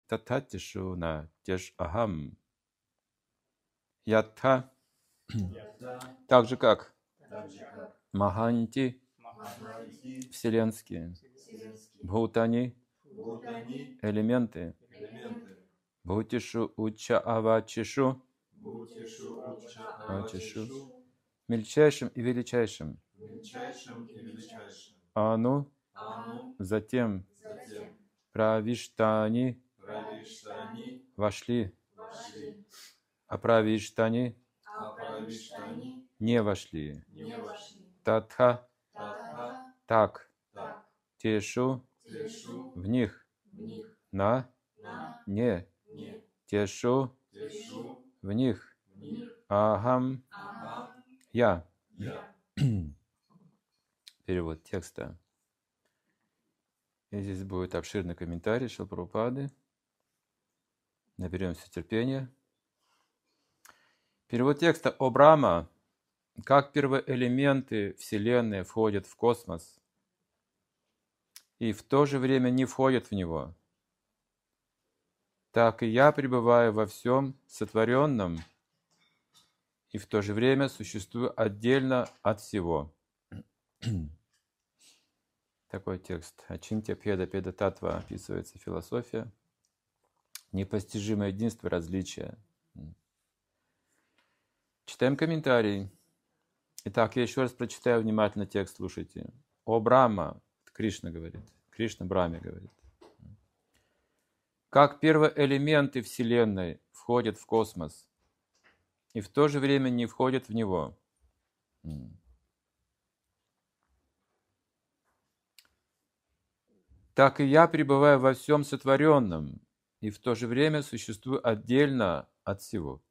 татхатишу на теж ахам. Ятха, так же как маханти, вселенские, бхутани, элементы, бхутишу уча авачишу, мельчайшим и величайшим, ану, затем правиштани, вошли, а правиштани не вошли. Татха, так, тешу, в них, на, не, тешу, в них, ахам, я. Перевод текста. И здесь будет обширный комментарий Шрилы Прабхупады. Наберемся терпения. Перевод текста. О Брахма, как первоэлементы Вселенной входят в космос и в то же время не входят в него, так и я пребываю во всем сотворенном и в то же время существую отдельно от всего. Такой текст. Ачинтья Педа Педа Татва описывается философия. Непостижимое единство различия. Читаем комментарий. Итак, я еще раз прочитаю внимательно текст, слушайте. О Брахма, Кришна говорит, Кришна Брахме говорит. Как первоэлементы Вселенной входят в космос и в то же время не входят в него. Так и я пребываю во всем сотворенном и в то же время существую отдельно от всего.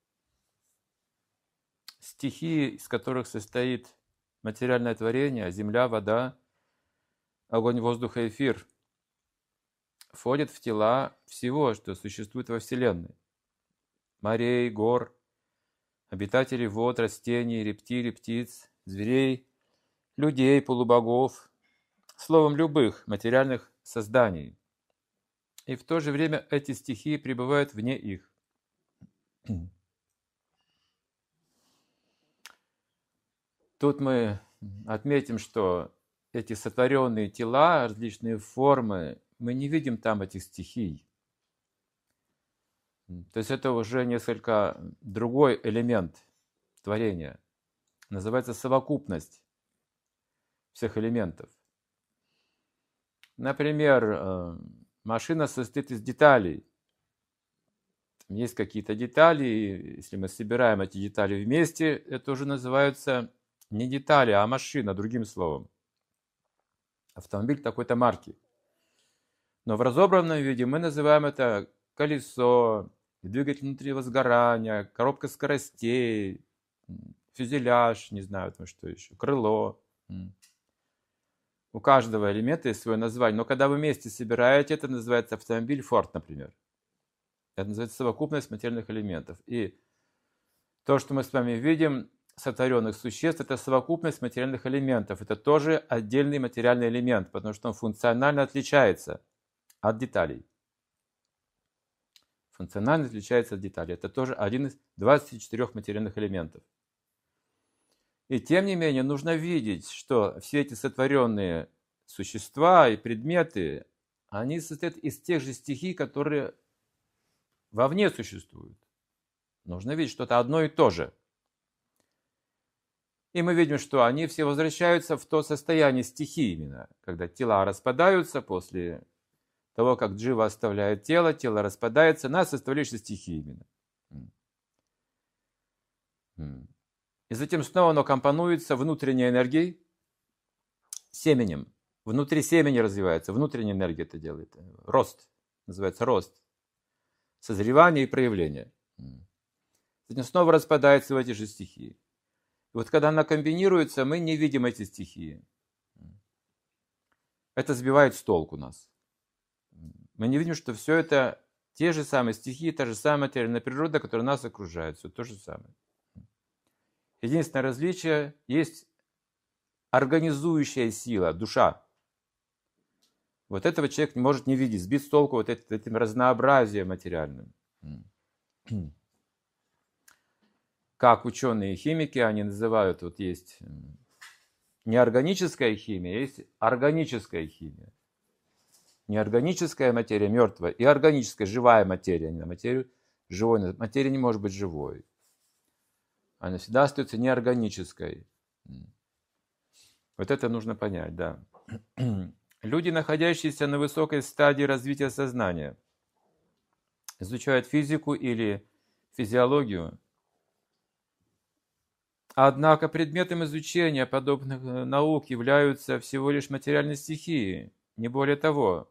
Стихии, из которых состоит материальное творение, земля, вода, огонь, воздух и эфир, входят в тела всего, что существует во Вселенной. Морей, гор, обитателей вод, растений, рептилий, птиц, зверей, людей, полубогов, словом, любых материальных созданий. И в то же время эти стихии пребывают вне их. Тут мы отметим, что эти сотворенные тела, различные формы, мы не видим там этих стихий. То есть это уже несколько другой элемент творения. Называется совокупность всех элементов. Например, машина состоит из деталей. Есть какие-то детали, и если мы собираем эти детали вместе, это уже называются не детали, а машина, другим словом. Автомобиль такой-то марки. Но в разобранном виде мы называем это колесо, двигатель внутреннего сгорания, коробка скоростей, фюзеляж, не знаю там что еще, крыло. У каждого элемента есть свое название. Но когда вы вместе собираете, это называется автомобиль Ford, например. Это называется совокупность материальных элементов. И то, что мы с вами видим, сотворенных существ, это совокупность материальных элементов. Это тоже отдельный материальный элемент, потому что он функционально отличается от деталей. Функционально отличается от деталей. Это тоже один из 24 материальных элементов. И тем не менее нужно видеть, что все эти сотворенные существа и предметы, они состоят из тех же стихий, которые вовне существуют. Нужно видеть что-то одно и то же. И мы видим, что они все возвращаются в то состояние стихии именно, когда тела распадаются после того, как джива оставляет тело, тело распадается на составляющие стихии именно. И затем снова оно компонуется внутренней энергией, семенем. Внутри семени развивается, внутренняя энергия это делает. Рост, называется рост. Созревание и проявление. Затем снова распадается в эти же стихии. И вот когда она комбинируется, мы не видим эти стихии. Это сбивает с толку нас. Мы не видим, что все это те же самые стихии, та же самая материальная природа, которая нас окружает. Все то же самое. Единственное различие есть организующая сила, душа. Вот этого человек не может не видеть, сбит с толку вот этим разнообразием материальным. Как ученые и химики, они называют, вот есть неорганическая химия, есть органическая химия. Неорганическая материя мертвая и органическая живая материя. Не на материю живой, материя не может быть живой. Она всегда остается неорганической. Вот это нужно понять, да. Люди, находящиеся на высокой стадии развития сознания, изучают физику или физиологию. Однако предметом изучения подобных наук являются всего лишь материальные стихии, не более того.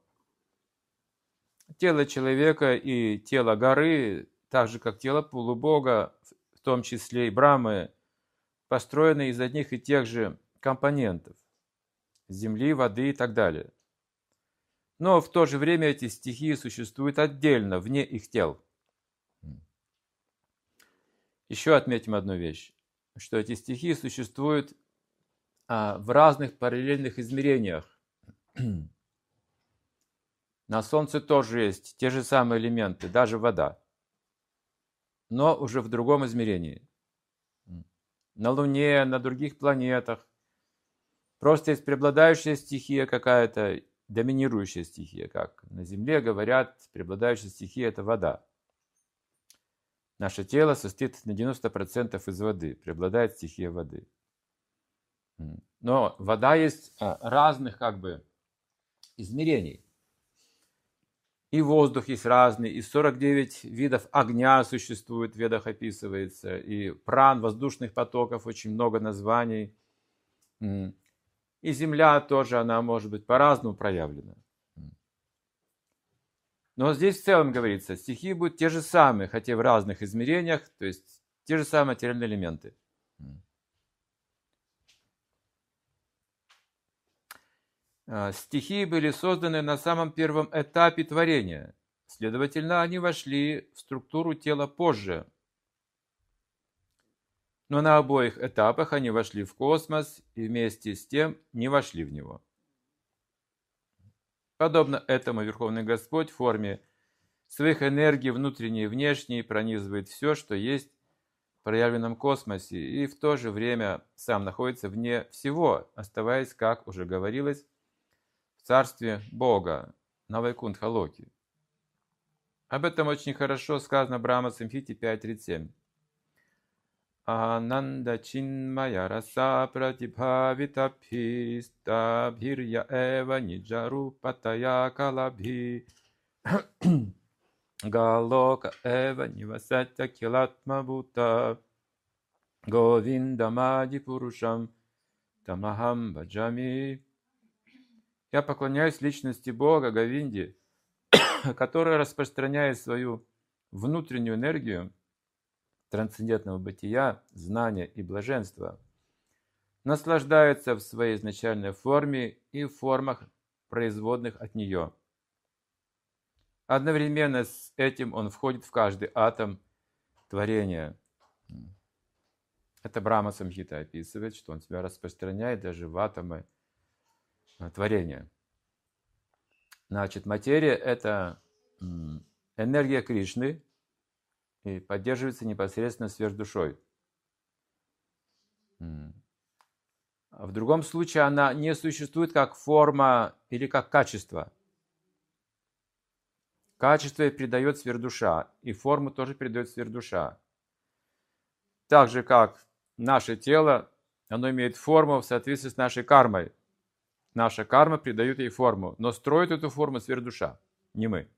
Тело человека и тело горы, так же как тело полубога, в том числе и Брамы, построены из одних и тех же компонентов – земли, воды и так далее. Но в то же время эти стихии существуют отдельно, вне их тел. Еще отметим одну вещь, что эти стихии существуют в разных параллельных измерениях. На Солнце тоже есть те же самые элементы, даже вода, но уже в другом измерении. На Луне, на других планетах просто есть преобладающая стихия какая-то, доминирующая стихия, как на Земле говорят, преобладающая стихия – это вода. Наше тело состоит на 90% из воды, преобладает стихия воды. Но вода есть разных измерений. И воздух есть разный, и 49 видов огня существует, в Ведах описывается, и пран, воздушных потоков, очень много названий. И земля тоже, она может быть по-разному проявлена. Но здесь в целом говорится, стихии будут те же самые, хотя в разных измерениях, то есть те же самые материальные элементы. Стихии были созданы на самом первом этапе творения. Следовательно, они вошли в структуру тела позже. Но на обоих этапах они вошли в космос и вместе с тем не вошли в него. Подобно этому Верховный Господь в форме своих энергий внутренней и внешней пронизывает все, что есть в проявленном космосе, и в то же время сам находится вне всего, оставаясь, как уже говорилось, в царстве Бога, на Вайкунтха-локе. Об этом очень хорошо сказано Брахма Самхите 5.37. Ананда чинмая раса пратибхавитабхиста бхирья эва ниджарупатая калабхи галока эва нивасатя килатма бута говиндамади пурушам тамахам баджами. Я поклоняюсь личности Бога, Говинде, которая распространяет свою внутреннюю энергию трансцендентного бытия, знания и блаженства, наслаждается в своей изначальной форме и в формах, производных от нее. Одновременно с этим он входит в каждый атом творения. Это Брахма Самхита описывает, что он себя распространяет даже в атомы творения. Значит, материя – это энергия Кришны и поддерживается непосредственно сверхдушой. А в другом случае она не существует как форма или как качество. Качество передает сверхдуша, и форму тоже передает сверхдуша. Так же, как наше тело, оно имеет форму в соответствии с нашей кармой. Наша карма придает ей форму, но строит эту форму сверхдуша, не мы.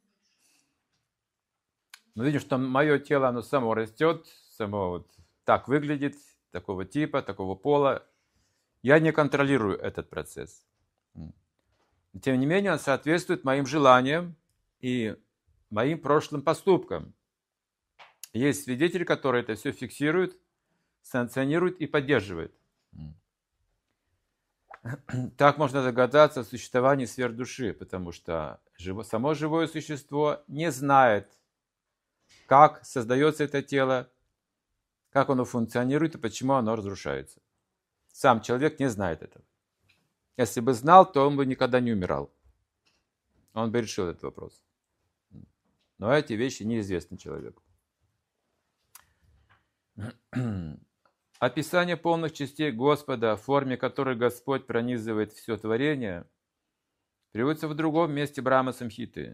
Мы видим, что мое тело, оно само растет, само вот так выглядит, такого типа, такого пола. Я не контролирую этот процесс. Тем не менее, он соответствует моим желаниям и моим прошлым поступкам. Есть свидетель, который это все фиксирует, санкционирует и поддерживает. Так можно догадаться о существовании сверхдуши, потому что само живое существо не знает, как создается это тело, как оно функционирует и почему оно разрушается. Сам человек не знает этого. Если бы знал, то он бы никогда не умирал. он бы решил этот вопрос. Но эти вещи неизвестны человеку. Описание полных частей Господа, в форме которой Господь пронизывает все творение, приводится в другом месте Брахма Самхиты.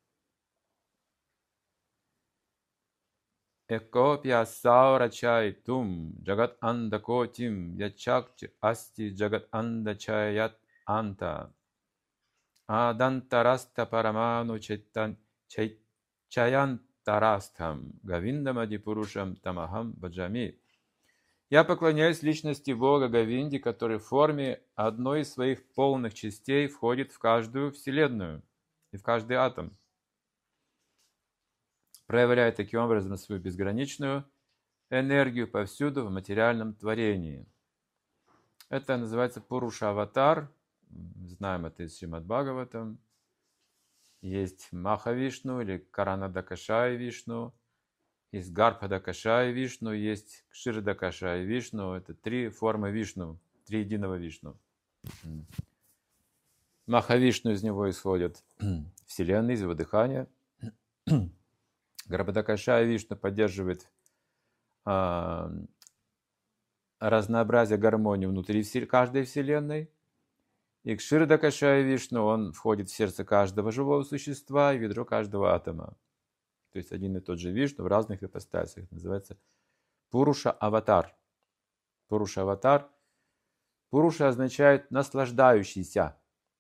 Экопья саурачай тум джагат андакотим ячакч асти джагат андачаят анта адантараста параману чаянтарастхам гавиндамадипурушам тамахам баджами. Я поклоняюсь личности Бога Говинди, который в форме одной из своих полных частей входит в каждую вселенную и в каждый атом, проявляя таким образом свою безграничную энергию повсюду в материальном творении. Это называется Пуруша-аватар. Знаем это из Шримад Бхагаватам. Есть Махавишну или Каранадакашай Вишну. Есть Гарбхадакашай Вишну, есть Кширдакашай Вишну. Это три формы Вишну, три единого Вишну. Махавишну, из него исходят вселенные, из его дыхания. Гарбхадакашай Вишну поддерживает разнообразие, гармонию внутри каждой вселенной. И Кширдакашай Вишну, он входит в сердце каждого живого существа и в ядро каждого атома. То есть один и тот же Вишну в разных ипостасях. Называется Пуруша-аватар. Пуруша-аватар. Пуруша означает наслаждающийся.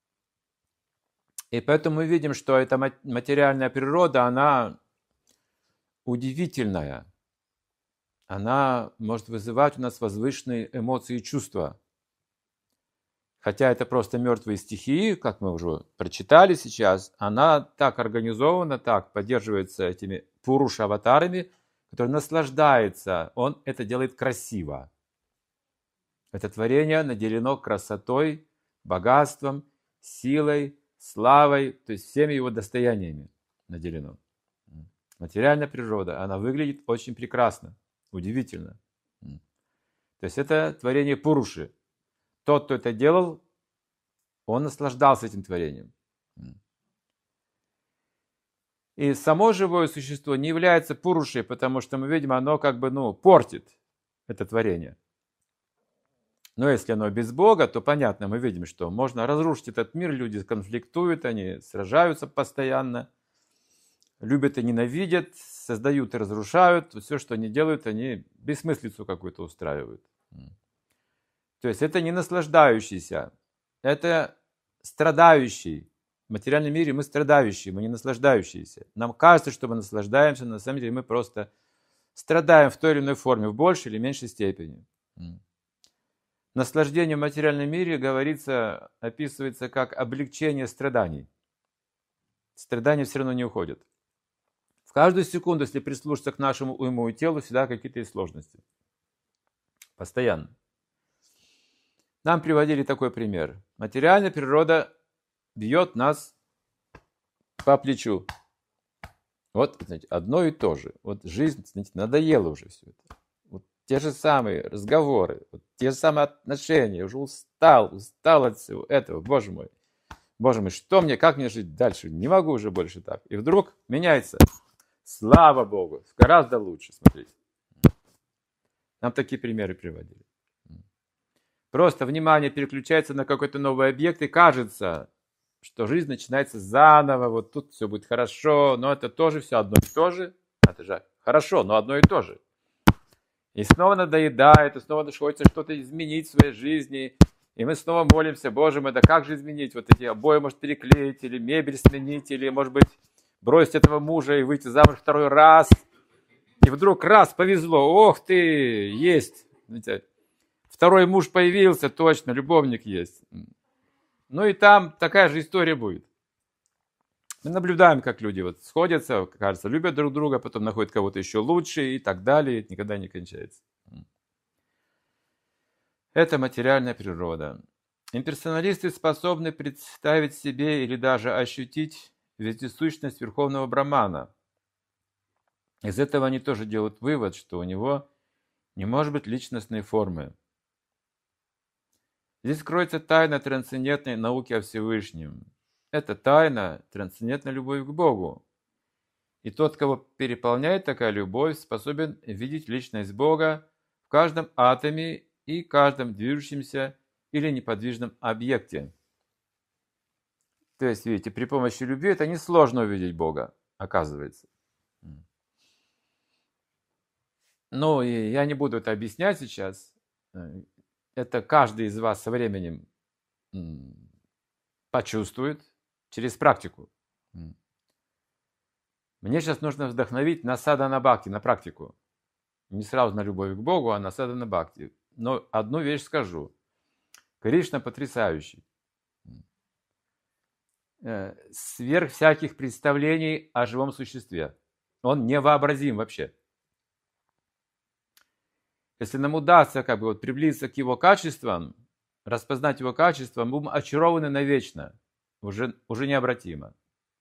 И поэтому мы видим, что эта материальная природа, она удивительная. Она может вызывать у нас возвышенные эмоции и чувства. Хотя это просто мертвые стихии, как мы уже прочитали сейчас, она так организована, так поддерживается этими пуруша-аватарами, который наслаждается, он это делает красиво. Это творение наделено красотой, богатством, силой, славой, то есть всеми его достояниями наделено. Материальная природа, она выглядит очень прекрасно, удивительно. То есть это творение Пуруши. Тот, кто это делал, он наслаждался этим творением. И само живое существо не является Пурушей, потому что мы видим, оно как бы, портит это творение. Но если оно без Бога, то понятно, мы видим, что можно разрушить этот мир, люди конфликтуют, они сражаются постоянно, любят и ненавидят, создают и разрушают, все, что они делают, они бессмыслицу какую-то устраивают. То есть это не наслаждающийся, это страдающий. В материальном мире мы страдающие, мы не наслаждающиеся. Нам кажется, что мы наслаждаемся, но на самом деле мы просто страдаем в той или иной форме, в большей или меньшей степени. Наслаждение в материальном мире, говорится, описывается как облегчение страданий. Страдания все равно не уходят. В каждую секунду, если прислушаться к нашему уму и телу, всегда какие-то есть сложности. Постоянно. Нам приводили такой пример. Материальная природа бьет нас по плечу. Вот, знаете, одно и то же. Вот жизнь, знаете, надоела уже все это. Вот те же самые разговоры, вот те же самые отношения. Уже устал от всего этого. Боже мой, что мне, как мне жить дальше? Не могу уже больше так. И вдруг меняется. Слава Богу, гораздо лучше, смотрите. Нам такие примеры приводили. Просто внимание переключается на какой-то новый объект, и кажется, что жизнь начинается заново, вот тут все будет хорошо, но это тоже все одно и то же. Это же хорошо, но одно и то же. И снова надоедает, и снова хочется что-то изменить в своей жизни. И мы снова молимся, Боже мой, да как же изменить? Вот эти обои, может, переклеить, или мебель сменить, или, может быть, бросить этого мужа и выйти замуж второй раз. И вдруг раз, повезло, ох ты, есть. Второй муж появился, точно, любовник есть. Ну и там такая же история будет. Мы наблюдаем, как люди вот сходятся, кажется, любят друг друга, потом находят кого-то еще лучше и так далее. Это никогда не кончается. Это материальная природа. Имперсоналисты способны представить себе или даже ощутить вездесущность Верховного Брамана. Из этого они тоже делают вывод, что у него не может быть личностной формы. Здесь кроется тайна трансцендентной науки о Всевышнем. Это тайна, трансцендентная любовь к Богу. И тот, кого переполняет такая любовь, способен видеть личность Бога в каждом атоме и каждом движущемся или неподвижном объекте. То есть, видите, при помощи любви это несложно увидеть Бога, оказывается. Ну, и я не буду это объяснять сейчас. Это каждый из вас со временем почувствует через практику. Мне сейчас нужно вдохновить на садхана бхакти, на практику. Не сразу на любовь к Богу, а на садхана бхакти. Но одну вещь скажу. Кришна потрясающий. Сверх всяких представлений о живом существе. Он невообразим вообще. Если нам удастся приблизиться к его качествам, распознать его качества, мы будем очарованы навечно, уже необратимо.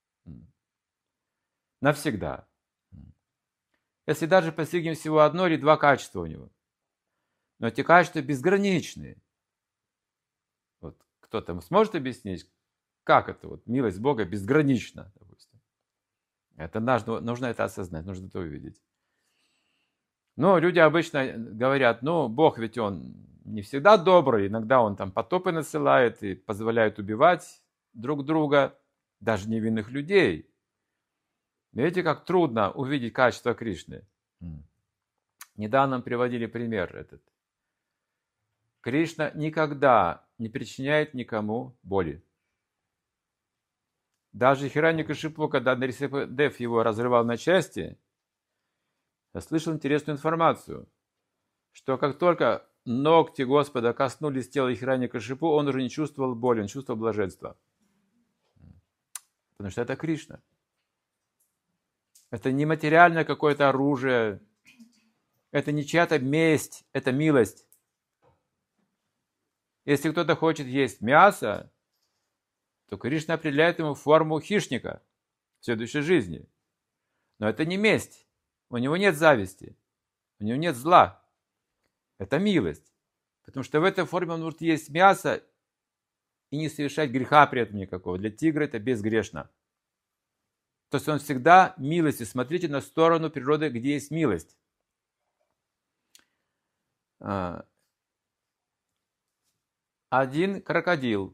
Навсегда. Если даже постигнем всего одно или два качества у него. Но эти качества безграничные. Вот кто-то сможет объяснить, как это милость Бога безгранична, допустим. Это нужно это осознать, нужно это увидеть. Но люди обычно говорят, Бог ведь он не всегда добрый, иногда он там потопы насылает и позволяет убивать друг друга, даже невинных людей. Видите, как трудно увидеть качество Кришны. Недавно приводили пример этот. Кришна никогда не причиняет никому боли. Даже Хираньякашипу, когда Нарисимхадев его разрывал на части, я слышал интересную информацию, что как только ногти Господа коснулись тела Хираньякашипу, он уже не чувствовал боли, он чувствовал блаженство. Потому что это Кришна. Это не материальное какое-то оружие, это не чья-то месть, это милость. Если кто-то хочет есть мясо, то Кришна определяет ему форму хищника в следующей жизни. Но это не месть. У него нет зависти, у него нет зла. Это милость. Потому что в этой форме он может есть мясо и не совершать греха при этом никакого. Для тигра это безгрешно. То есть он всегда милости. Смотрите на сторону природы, где есть милость. Один крокодил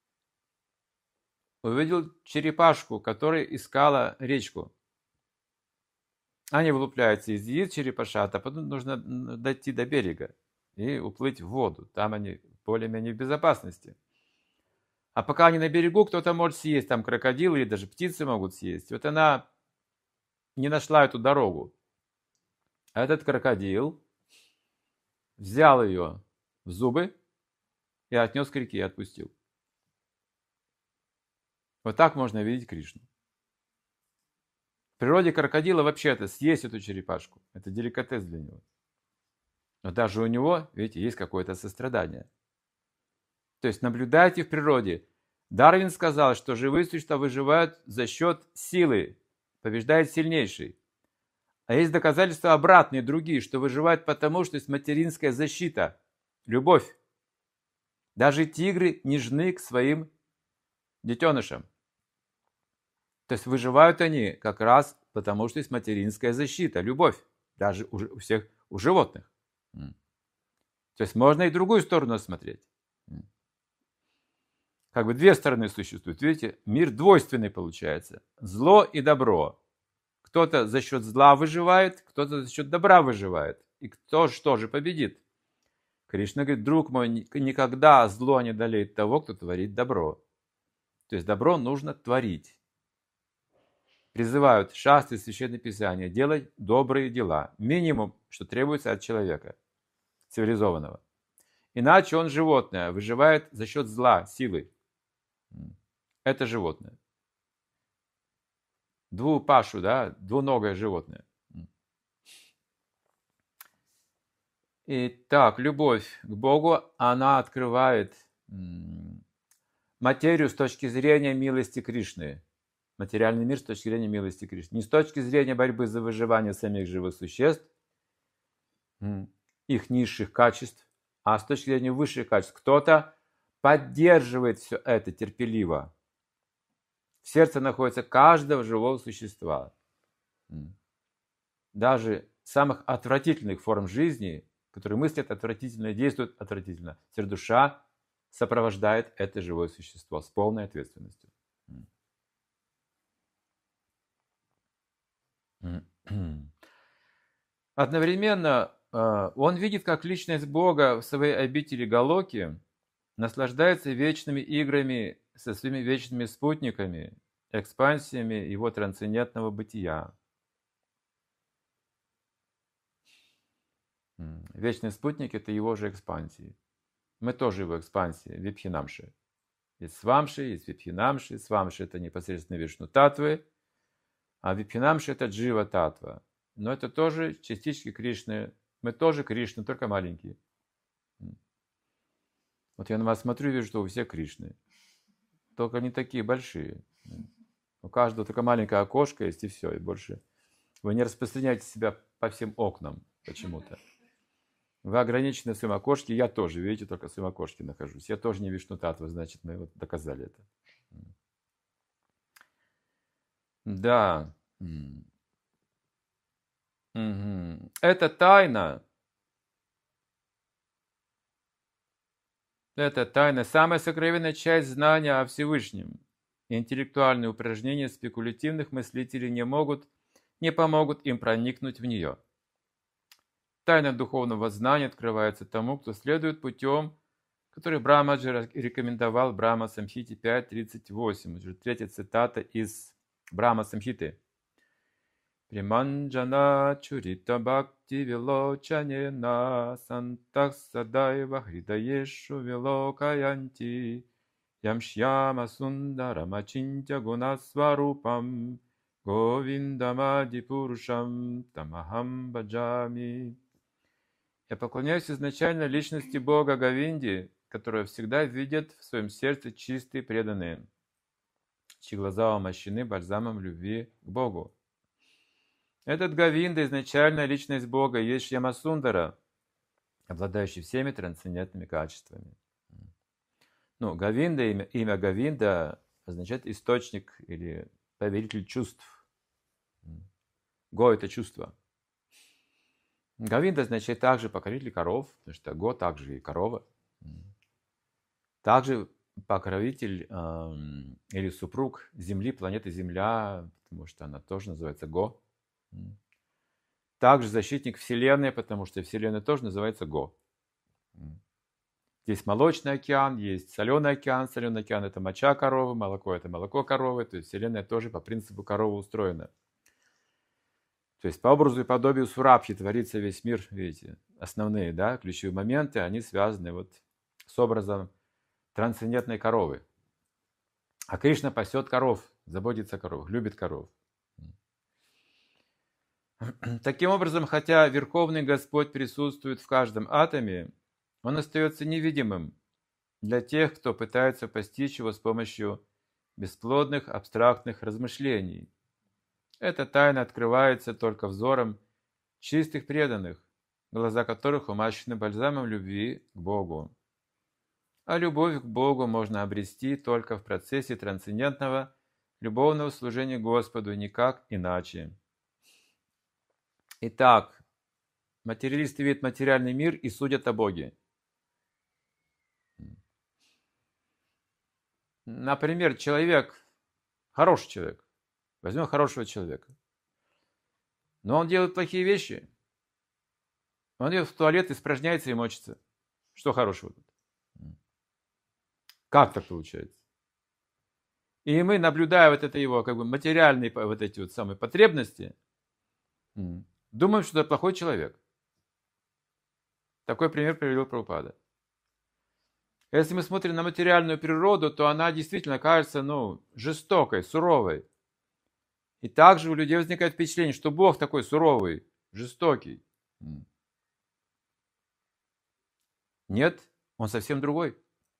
увидел черепашку, которая искала речку. Они вылупляются из яиц черепашат, а потом нужно дойти до берега и уплыть в воду. Там они более-менее в безопасности. А пока они на берегу, кто-то может съесть, там крокодил или даже птицы могут съесть. Вот она не нашла эту дорогу. А этот крокодил взял ее в зубы и отнес к реке и отпустил. Вот так можно видеть Кришну. В природе крокодила вообще-то съесть эту черепашку. Это деликатес для него. Но даже у него, видите, есть какое-то сострадание. То есть наблюдайте в природе. Дарвин сказал, что живые существа выживают за счет силы, побеждает сильнейший. А есть доказательства обратные, другие, что выживают потому, что есть материнская защита, любовь. Даже тигры нежны к своим детенышам. То есть выживают они как раз потому, что есть материнская защита, любовь. Даже у животных. То есть можно и другую сторону смотреть. Как бы две стороны существуют. Видите, мир двойственный получается. Зло и добро. Кто-то за счет зла выживает, кто-то за счет добра выживает. И кто что же победит? Кришна говорит, друг мой, никогда зло не одолеет того, кто творит добро. То есть добро нужно творить. Призывают шастры, священное писание делать добрые дела. Минимум, что требуется от человека цивилизованного. Иначе он животное, выживает за счет зла, силы. Это животное. Двупашу, двуногое животное. Итак, любовь к Богу, она открывает материю с точки зрения милости Кришны. Материальный мир с точки зрения милости Кришны. Не с точки зрения борьбы за выживание самих живых существ, их низших качеств, а с точки зрения высших качеств. Кто-то поддерживает все это терпеливо. в сердце находится каждого живого существа. Даже самых отвратительных форм жизни, которые мыслят отвратительно и действуют отвратительно, теперь душа сопровождает это живое существо с полной ответственностью. Одновременно он видит, как личность Бога в своей обители Галоки наслаждается вечными играми со своими вечными спутниками, экспансиями его трансцендентного бытия. Вечный спутник – это его же экспансии. Мы тоже его экспансии, Випхинамши. Есть Свамши, есть Випхинамши. Свамши – это непосредственно Вишну Татвы, а Випхинамши – это Джива Татва. Но это тоже частички Кришны. Мы тоже Кришны, только маленькие. Вот я на вас смотрю и вижу, что у всех Кришны. Только не такие большие. У каждого только маленькое окошко есть, и все, и больше. Вы не распространяете себя по всем окнам почему-то. Вы ограничены в своем окошке, я тоже, видите, только в своем окошке нахожусь. Я тоже не Вишну Татва, значит, мы вот доказали это. Да. Это тайна. Это тайна, самая сокровенная часть знания о Всевышнем. Интеллектуальные упражнения спекулятивных мыслителей не помогут им проникнуть в нее. Тайна духовного знания открывается тому, кто следует путем, который Брамаджи рекомендовал в Брахма Самхите 5.38. Уже третья цитата из Брахма Самхиты. Приманджана чурита бхакти вилочанена сантах садайва хридаешу вилокаянти ямшьяма сундарамачинтя гунасварупам говиндамади пурушам тамахам баджами. Я поклоняюсь изначально личности Бога Говинди, которая всегда видит в своем сердце чистые преданные, чьи глаза омощены бальзамом любви к Богу. Этот Говинда, изначальная личность Бога, есть Шьямасундара, обладающий всеми трансцендентными качествами. Говинда, имя Говинда означает источник или повелитель чувств. Го – это чувство. Говинда означает также покровитель коров, потому что Го также и корова. Также покровитель или супруг Земли, планеты Земля, потому что она тоже называется Го. Также защитник Вселенной, потому что Вселенная тоже называется Го. Есть молочный океан, есть соленый океан. Соленый океан – это моча коровы, молоко – это молоко коровы. То есть Вселенная тоже по принципу коровы устроена. То есть по образу и подобию Сурабхи творится весь мир, видите. Основные, да, ключевые моменты, они связаны вот с образом трансцендентной коровы. А Кришна пасет коров, заботится о коровах, любит коров. Таким образом, хотя Верховный Господь присутствует в каждом атоме, Он остается невидимым для тех, кто пытается постичь Его с помощью бесплодных абстрактных размышлений. Эта тайна открывается только взором чистых преданных, глаза которых умащены бальзамом любви к Богу. А любовь к Богу можно обрести только в процессе трансцендентного любовного служения Господу, никак иначе. Итак, материалисты видят материальный мир и судят о Боге. Например, хороший человек, возьмем хорошего человека, но он делает плохие вещи. Он идет в туалет, испражняется и мочится. Что хорошего тут? Как так получается? И мы, наблюдая вот это его материальные вот эти вот самые потребности, думаем, что это плохой человек. Такой пример привел Прабхупада. Если мы смотрим на материальную природу, то она действительно кажется, жестокой, суровой. И также у людей возникает впечатление, что Бог такой суровый, жестокий. Нет, Он совсем другой.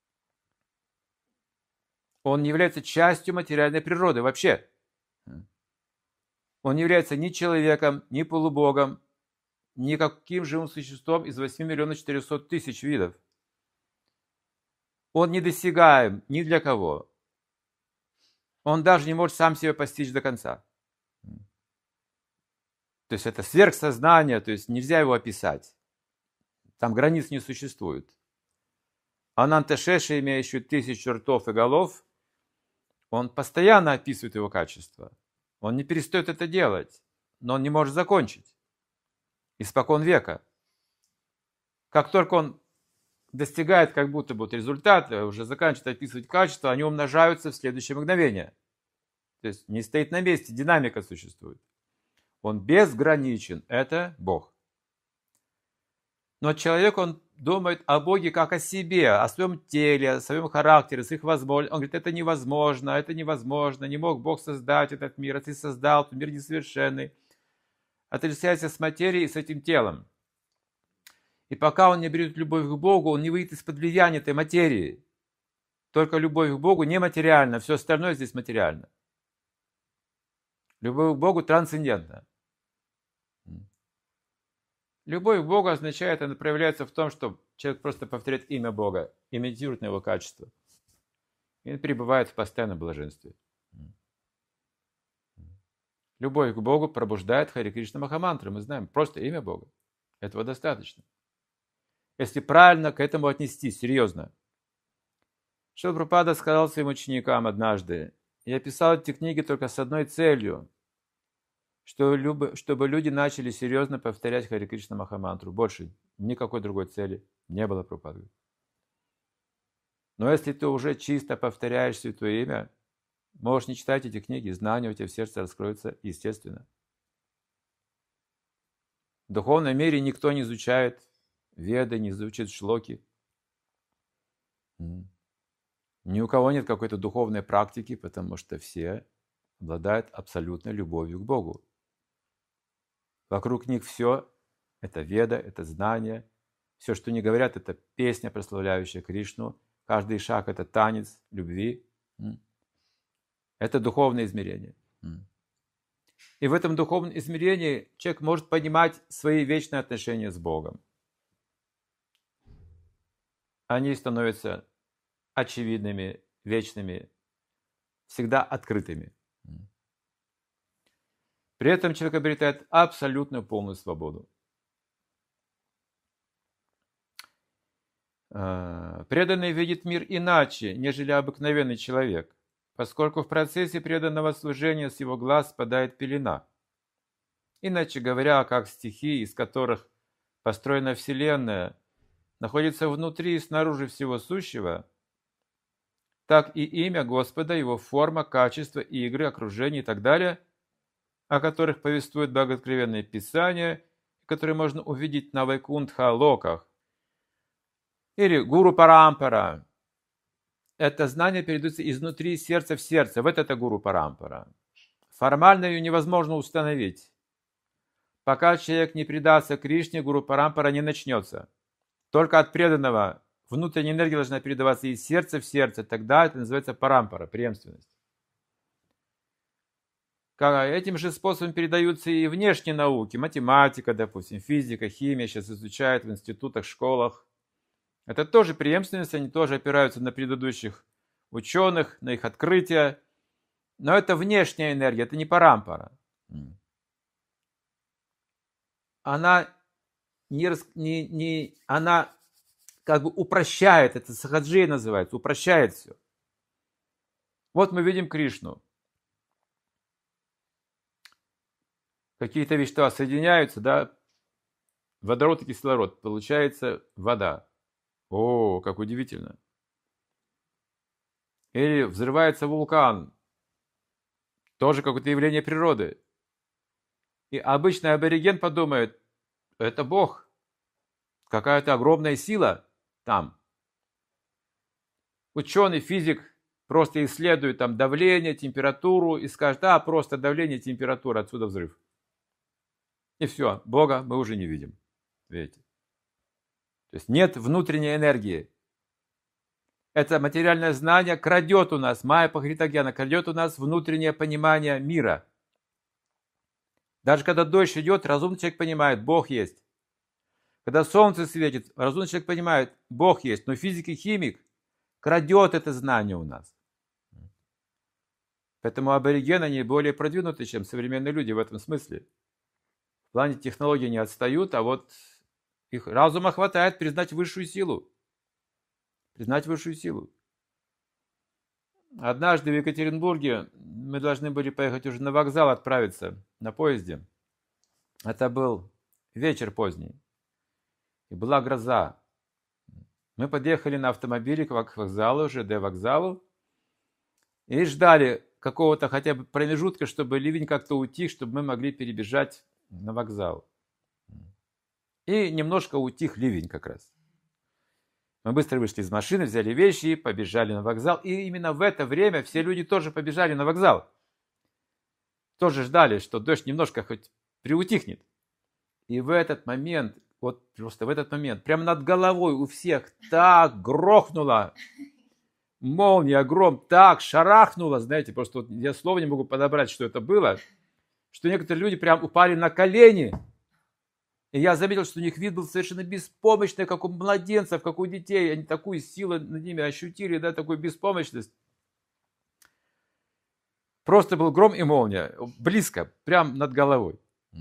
Он не является частью материальной природы вообще. Он не является ни человеком, ни полубогом, ни каким живым существом из 8 400 000 видов. Он недосягаем ни для кого. он даже не может сам себя постичь до конца. То есть это сверхсознание, то есть нельзя его описать. Там границ не существует. Ананташеша, имеющий 1000 ртов и голов, он постоянно описывает его качества. Он не перестает это делать, но он не может закончить. Испокон века. Как только он достигает как будто бы результата, уже заканчивает описывать качества, они умножаются в следующее мгновение. То есть не стоит на месте, динамика существует. Он безграничен, это Бог. Но человек, он думает о Боге как о себе, о своем теле, о своем характере, о своих возможностях. Он говорит, это невозможно, не мог Бог создать этот мир, а ты создал, этот мир несовершенный. Отождествляется с материей и с этим телом. И пока он не берет любовь к Богу, он не выйдет из-под влияния этой материи. Только любовь к Богу нематериальна, все остальное здесь материально. Любовь к Богу трансцендентна. Любовь к Богу означает, она проявляется в том, что человек просто повторяет имя Бога, имитирует на его качество. И он пребывает в постоянном блаженстве. Любовь к Богу пробуждает Харе Кришна Махамантру. Мы знаем, просто имя Бога. Этого достаточно. Если правильно к этому отнестись, серьезно. Шрила Прабхупада сказал своим ученикам однажды, я писал эти книги только с одной целью, чтобы люди начали серьезно повторять Харе Кришна Махамантру. Больше никакой другой цели не было, Прабхупада. Но если ты уже чисто повторяешь Святое Имя, можешь не читать эти книги, знания у тебя в сердце раскроются естественно. В духовном мире никто не изучает Веды, не изучает шлоки. Ни у кого нет какой-то духовной практики, потому что все обладают абсолютной любовью к Богу. Вокруг них все – это Веда, это знание. Все, что они говорят, это песня, прославляющая Кришну. Каждый шаг – это танец любви. Это духовное измерение. И в этом духовном измерении человек может понимать свои вечные отношения с Богом. Они становятся очевидными, вечными, всегда открытыми. При этом человек обретает абсолютную полную свободу. Преданный видит мир иначе, нежели обыкновенный человек, поскольку в процессе преданного служения с его глаз спадает пелена. Иначе говоря, как стихии, из которых построена Вселенная, находится внутри и снаружи всего сущего, так и имя Господа, его форма, качество, игры, окружение и так далее, о которых повествует Бхагават-откровенное Писание, которые можно увидеть на Вайкунтха-локах, или Гуру Парампара. Это знание передается изнутри сердца в сердце. Вот это Гуру Парампара. Формально ее невозможно установить. Пока человек не предастся Кришне, Гуру Парампара не начнется. Только от преданного внутренняя энергия должна передаваться из сердца в сердце. Тогда это называется парампара, преемственность. Этим же способом передаются и внешние науки. Математика, допустим, физика, химия сейчас изучают в институтах, школах. Это тоже преемственность, они тоже опираются на предыдущих ученых, на их открытия. Но это внешняя энергия, это не парампара. Она она как бы упрощает, это сахаджи называется, упрощает все. Вот мы видим Кришну. Какие-то вещества соединяются, да, водород и кислород, получается вода. О, как удивительно. Или взрывается вулкан, тоже какое-то явление природы. И обычный абориген подумает, это Бог, какая-то огромная сила там. Ученый, физик просто исследует там давление, температуру и скажет, просто давление, температура, отсюда взрыв. И все, Бога мы уже не видим. Видите? То есть нет внутренней энергии. Это материальное знание крадет у нас, майя пахритагьяна, крадет у нас внутреннее понимание мира. Даже когда дождь идет, разумный человек понимает, Бог есть. Когда солнце светит, разумный человек понимает, Бог есть. Но физик и химик крадет это знание у нас. Поэтому аборигены, они более продвинуты, чем современные люди в этом смысле. В плане технологий не отстают, а вот их разума хватает признать высшую силу. Признать высшую силу. Однажды в Екатеринбурге мы должны были поехать уже на вокзал, отправиться на поезде. Это был вечер поздний. И была гроза. Мы подъехали на автомобиле к вокзалу, ЖД вокзалу, и ждали какого-то хотя бы промежутка, чтобы ливень как-то утих, чтобы мы могли перебежать на вокзал. И немножко утих ливень как раз. Мы быстро вышли из машины, взяли вещи и побежали на вокзал. И именно в это время все люди тоже побежали на вокзал. Тоже ждали, что дождь немножко хоть приутихнет. И в этот момент, вот просто в этот момент, прямо над головой у всех так грохнуло, молния, гром так шарахнуло, знаете, просто вот я слова не могу подобрать, что это было, что некоторые люди прям упали на колени. И я заметил, что у них вид был совершенно беспомощный, как у младенцев, как у детей. Они такую силу над ними ощутили, да, такую беспомощность. Просто был гром и молния, близко, прям над головой.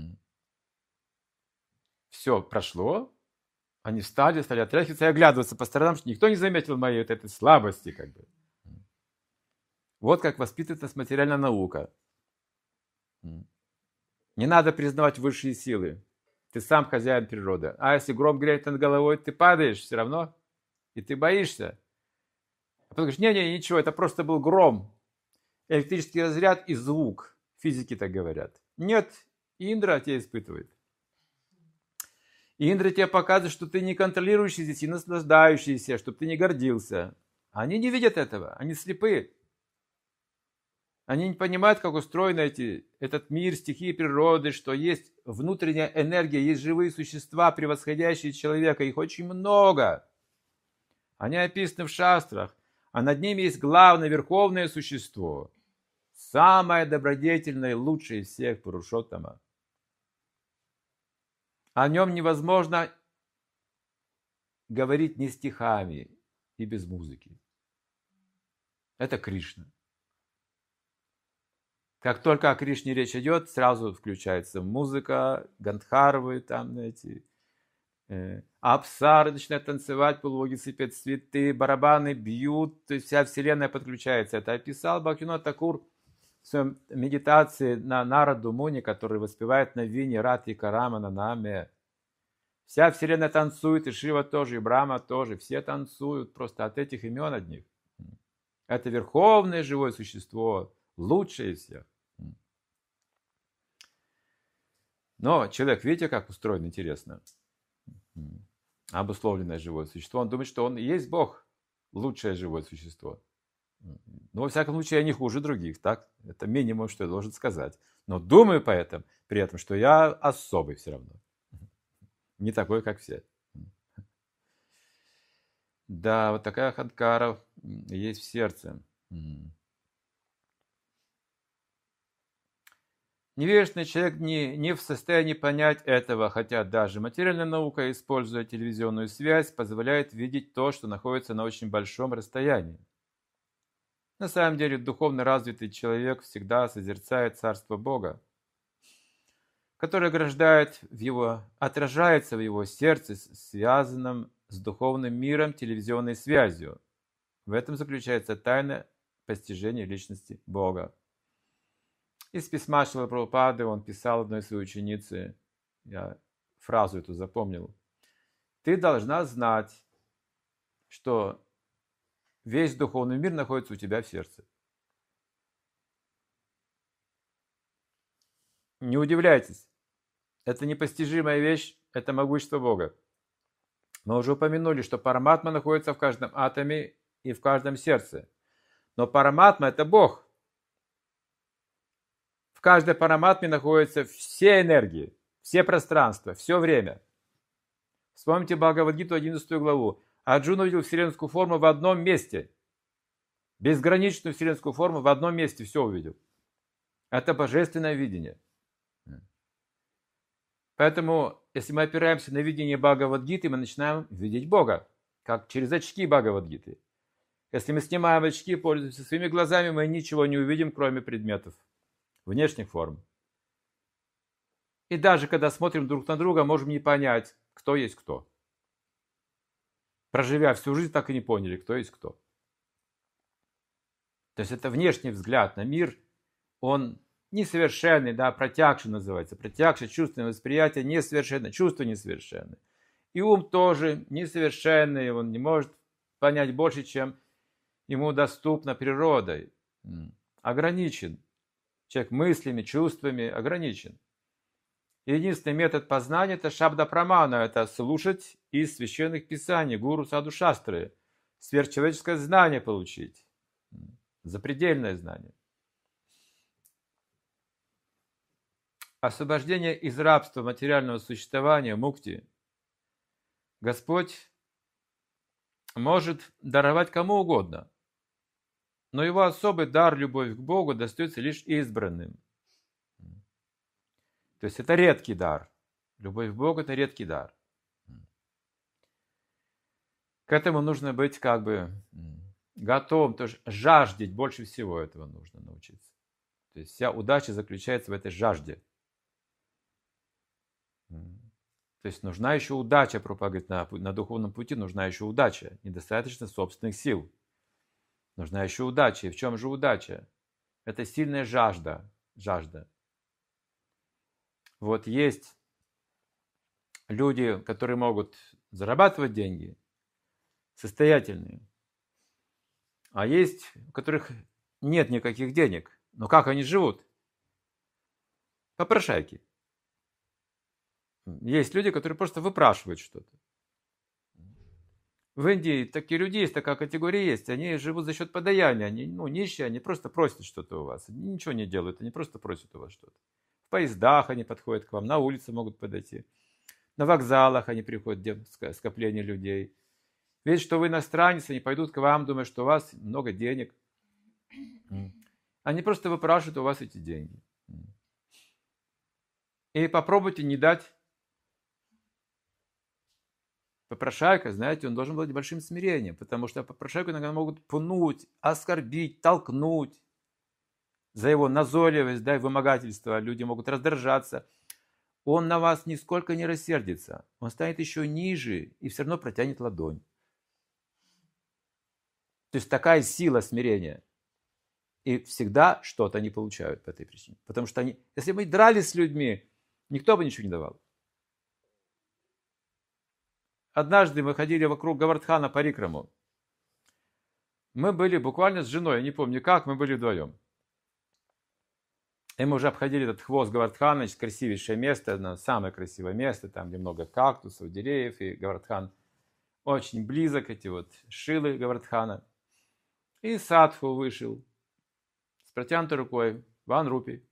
Все прошло, они встали, стали отряхиваться и оглядываться по сторонам, что никто не заметил моей вот этой слабости. Как бы. Вот как воспитывается материальная наука. Не надо признавать высшие силы. Ты сам хозяин природы. А если гром греет над головой, ты падаешь все равно. И ты боишься. А потом говоришь, не, ничего, это просто был гром. Электрический разряд и звук. Физики так говорят. Нет, Индра тебя испытывает. И Индра тебе показывает, что ты не контролирующий здесь и наслаждающийся, чтобы ты не гордился. Они не видят этого, они слепы. Они не понимают, как устроен этот мир, стихии природы, что есть внутренняя энергия, есть живые существа, превосходящие человека. Их очень много. Они описаны в шастрах. А над ними есть главное, верховное существо. Самое добродетельное и лучшее из всех Пурушоттама. О нем невозможно говорить не стихами и без музыки. Это Кришна. Как только о Кришне речь идет, сразу включается музыка, гандхарвы, там, знаете, апсары начинают танцевать, полубоги сыпят цветы, барабаны бьют, то есть вся вселенная подключается. Это описал Бхактивинода Такур в своей медитации на Нараду Муни, который воспевает на вине Рати Карамана Наме. Вся вселенная танцует, и Шива тоже, и Брахма тоже. Все танцуют просто от этих имен одних. Это верховное живое существо, лучшее из всех. Но человек, видите, как устроен, интересно. Обусловленное живое существо. Он думает, что он и есть Бог, лучшее живое существо. Но, во всяком случае, я не хуже других, так? Это минимум, что я должен сказать. Но думаю при этом, что я особый все равно. Не такой, как все. Да, вот такая ханкара есть в сердце. Невежественный человек не в состоянии понять этого, хотя даже материальная наука, используя телевизионную связь, позволяет видеть то, что находится на очень большом расстоянии. На самом деле, духовно развитый человек всегда созерцает Царство Бога, которое отражается в его сердце, связанном с духовным миром телевизионной связью. В этом заключается тайна постижения личности Бога. Из письма Шрилы Прабхупады он писал одной своей ученице, я фразу эту запомнил: «Ты должна знать, что весь духовный мир находится у тебя в сердце». Не удивляйтесь, это непостижимая вещь, это могущество Бога. Мы уже упомянули, что Параматма находится в каждом атоме и в каждом сердце. Но Параматма – это Бог. В каждой Параматме находятся все энергии, все пространства, все время. Вспомните Бхагавад-гиту, 11 главу. Арджуна увидел вселенскую форму в одном месте. Безграничную вселенскую форму в одном месте все увидел. Это божественное видение. Поэтому, если мы опираемся на видение Бхагавад-гиты, мы начинаем видеть Бога, как через очки Бхагавад-гиты. Если мы снимаем очки, пользуемся своими глазами, мы ничего не увидим, кроме предметов, внешних форм. И даже когда смотрим друг на друга, можем не понять, кто есть кто. Проживя всю жизнь, так и не поняли, кто есть кто. То есть это внешний взгляд на мир, он несовершенный, да, протягший называется. Протягший, чувственное восприятие несовершенно, чувство несовершенное. И ум тоже несовершенный, он не может понять больше, чем ему доступно природой. Ограничен. Человек мыслями, чувствами ограничен. Единственный метод познания – это шабда-прамана, это слушать из священных писаний, гуру саду шастры, сверхчеловеческое знание получить, запредельное знание. Освобождение из рабства материального существования, мукти, Господь может даровать кому угодно, но его особый дар, любовь к Богу, достается лишь избранным. То есть это редкий дар. Любовь к Богу – это редкий дар. К этому нужно быть как бы готовым, тоже жаждать, больше всего этого нужно научиться. То есть вся удача заключается в этой жажде. То есть нужна еще удача пропагать на духовном пути, нужна еще удача. Недостаточно собственных сил. Нужна еще удача. И в чем же удача? Это сильная жажда. Жажда. Вот есть люди, которые могут зарабатывать деньги, состоятельные. А есть, у которых нет никаких денег. Но как они живут? Попрошайки. Есть люди, которые просто выпрашивают что-то. В Индии такие люди есть, такая категория есть. Они живут за счет подаяния. Они нищие, они просто просят что-то у вас. Они ничего не делают, они просто просят у вас что-то. В поездах они подходят к вам, на улице могут подойти. На вокзалах они приходят, где скопление людей. Видят, что вы иностранец, они пойдут к вам, думая, что у вас много денег. Они просто выпрашивают у вас эти деньги. И попробуйте не дать. Попрошайка, знаете, он должен быть большим смирением, потому что попрошайку иногда могут пнуть, оскорбить, толкнуть за его назойливость, да, и вымогательство. Люди могут раздражаться. Он на вас нисколько не рассердится. Он станет еще ниже и все равно протянет ладонь. То есть такая сила смирения. И всегда что-то они получают по этой причине. Потому что они, если бы дрались с людьми, никто бы ничего не давал. Однажды мы ходили вокруг Говардхана Парикраму. Мы были буквально с женой, я не помню как, мы были вдвоем. И мы уже обходили этот хвост Говардхана, красивейшее место, самое красивое место, там где много кактусов, деревьев, и Говардхан очень близок, эти вот шилы Говардхана. И садху вышел с протянутой рукой, Ван Рупи.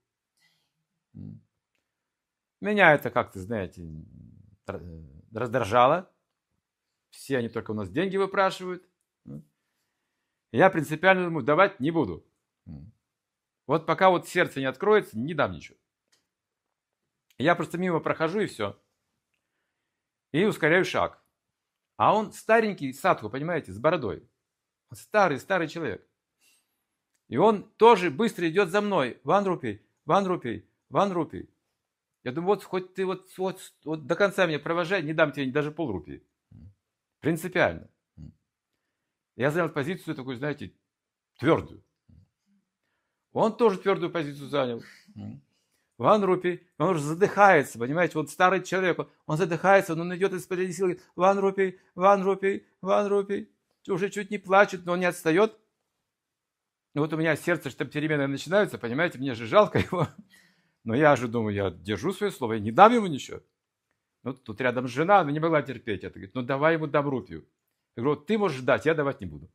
Меня это как-то, знаете, раздражало. Все они только у нас деньги выпрашивают. Я принципиально думаю, давать не буду. Вот пока вот сердце не откроется, не дам ничего. Я просто мимо прохожу и все. И ускоряю шаг. А он старенький садху, понимаете, с бородой. Старый человек. И он тоже быстро идет за мной. Ван Рупи, Ван Рупи, Ван Рупи. Я думаю, вот хоть ты вот до конца меня провожай, не дам тебе даже полрупии. Принципиально. Я занял позицию такую, знаете, твердую. Он тоже твердую позицию занял. Ван Рупи, он уже задыхается, понимаете, вот старый человек, он задыхается, он идет из последней силы, Ван Рупи, Ван Рупи, Ван Рупи. Уже чуть не плачет, но он не отстает. И вот у меня сердце, что перемены начинаются, понимаете, мне же жалко его. Но я же думаю, я держу свое слово, я не дам ему ничего. Ну, тут рядом жена, она не могла терпеть это. Говорит, ну давай ему дам рупию. Я говорю, ты можешь дать, я давать не буду.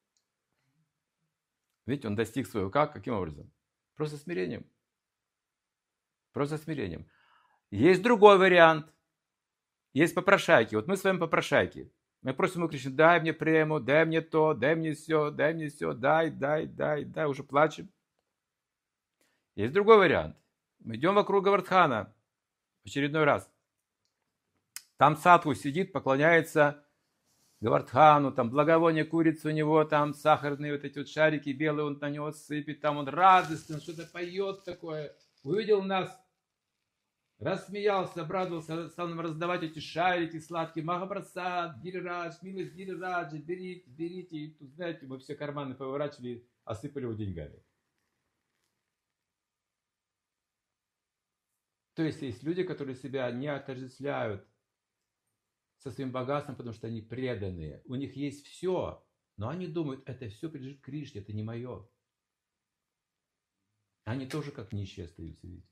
Видите, он достиг своего. Как? Каким образом? Просто смирением. Просто смирением. Есть другой вариант. Есть попрошайки. Вот мы с вами попрошайки. Мы просим у Кришны, дай мне прему, дай мне то, дай мне все, дай, уже плачем. Есть другой вариант. Мы идем вокруг Говардхана в очередной раз. Там садху сидит, поклоняется Гавардхану, там благовоние курицы у него, там сахарные вот эти вот шарики белые, он на него сыпет, там он радостный, он что-то поет такое. Увидел нас, рассмеялся, обрадовался, стал нам раздавать эти шарики сладкие. Махапрасад, Гирирадж, милость Гирираджа, берите, берите. И тут, знаете, мы все карманы поворачивали, осыпали его деньгами. То есть люди, которые себя не отождествляют со своим богатством, потому что они преданные. У них есть все, но они думают, это все принадлежит Кришне, это не мое. Они тоже как нищие остаются, видите.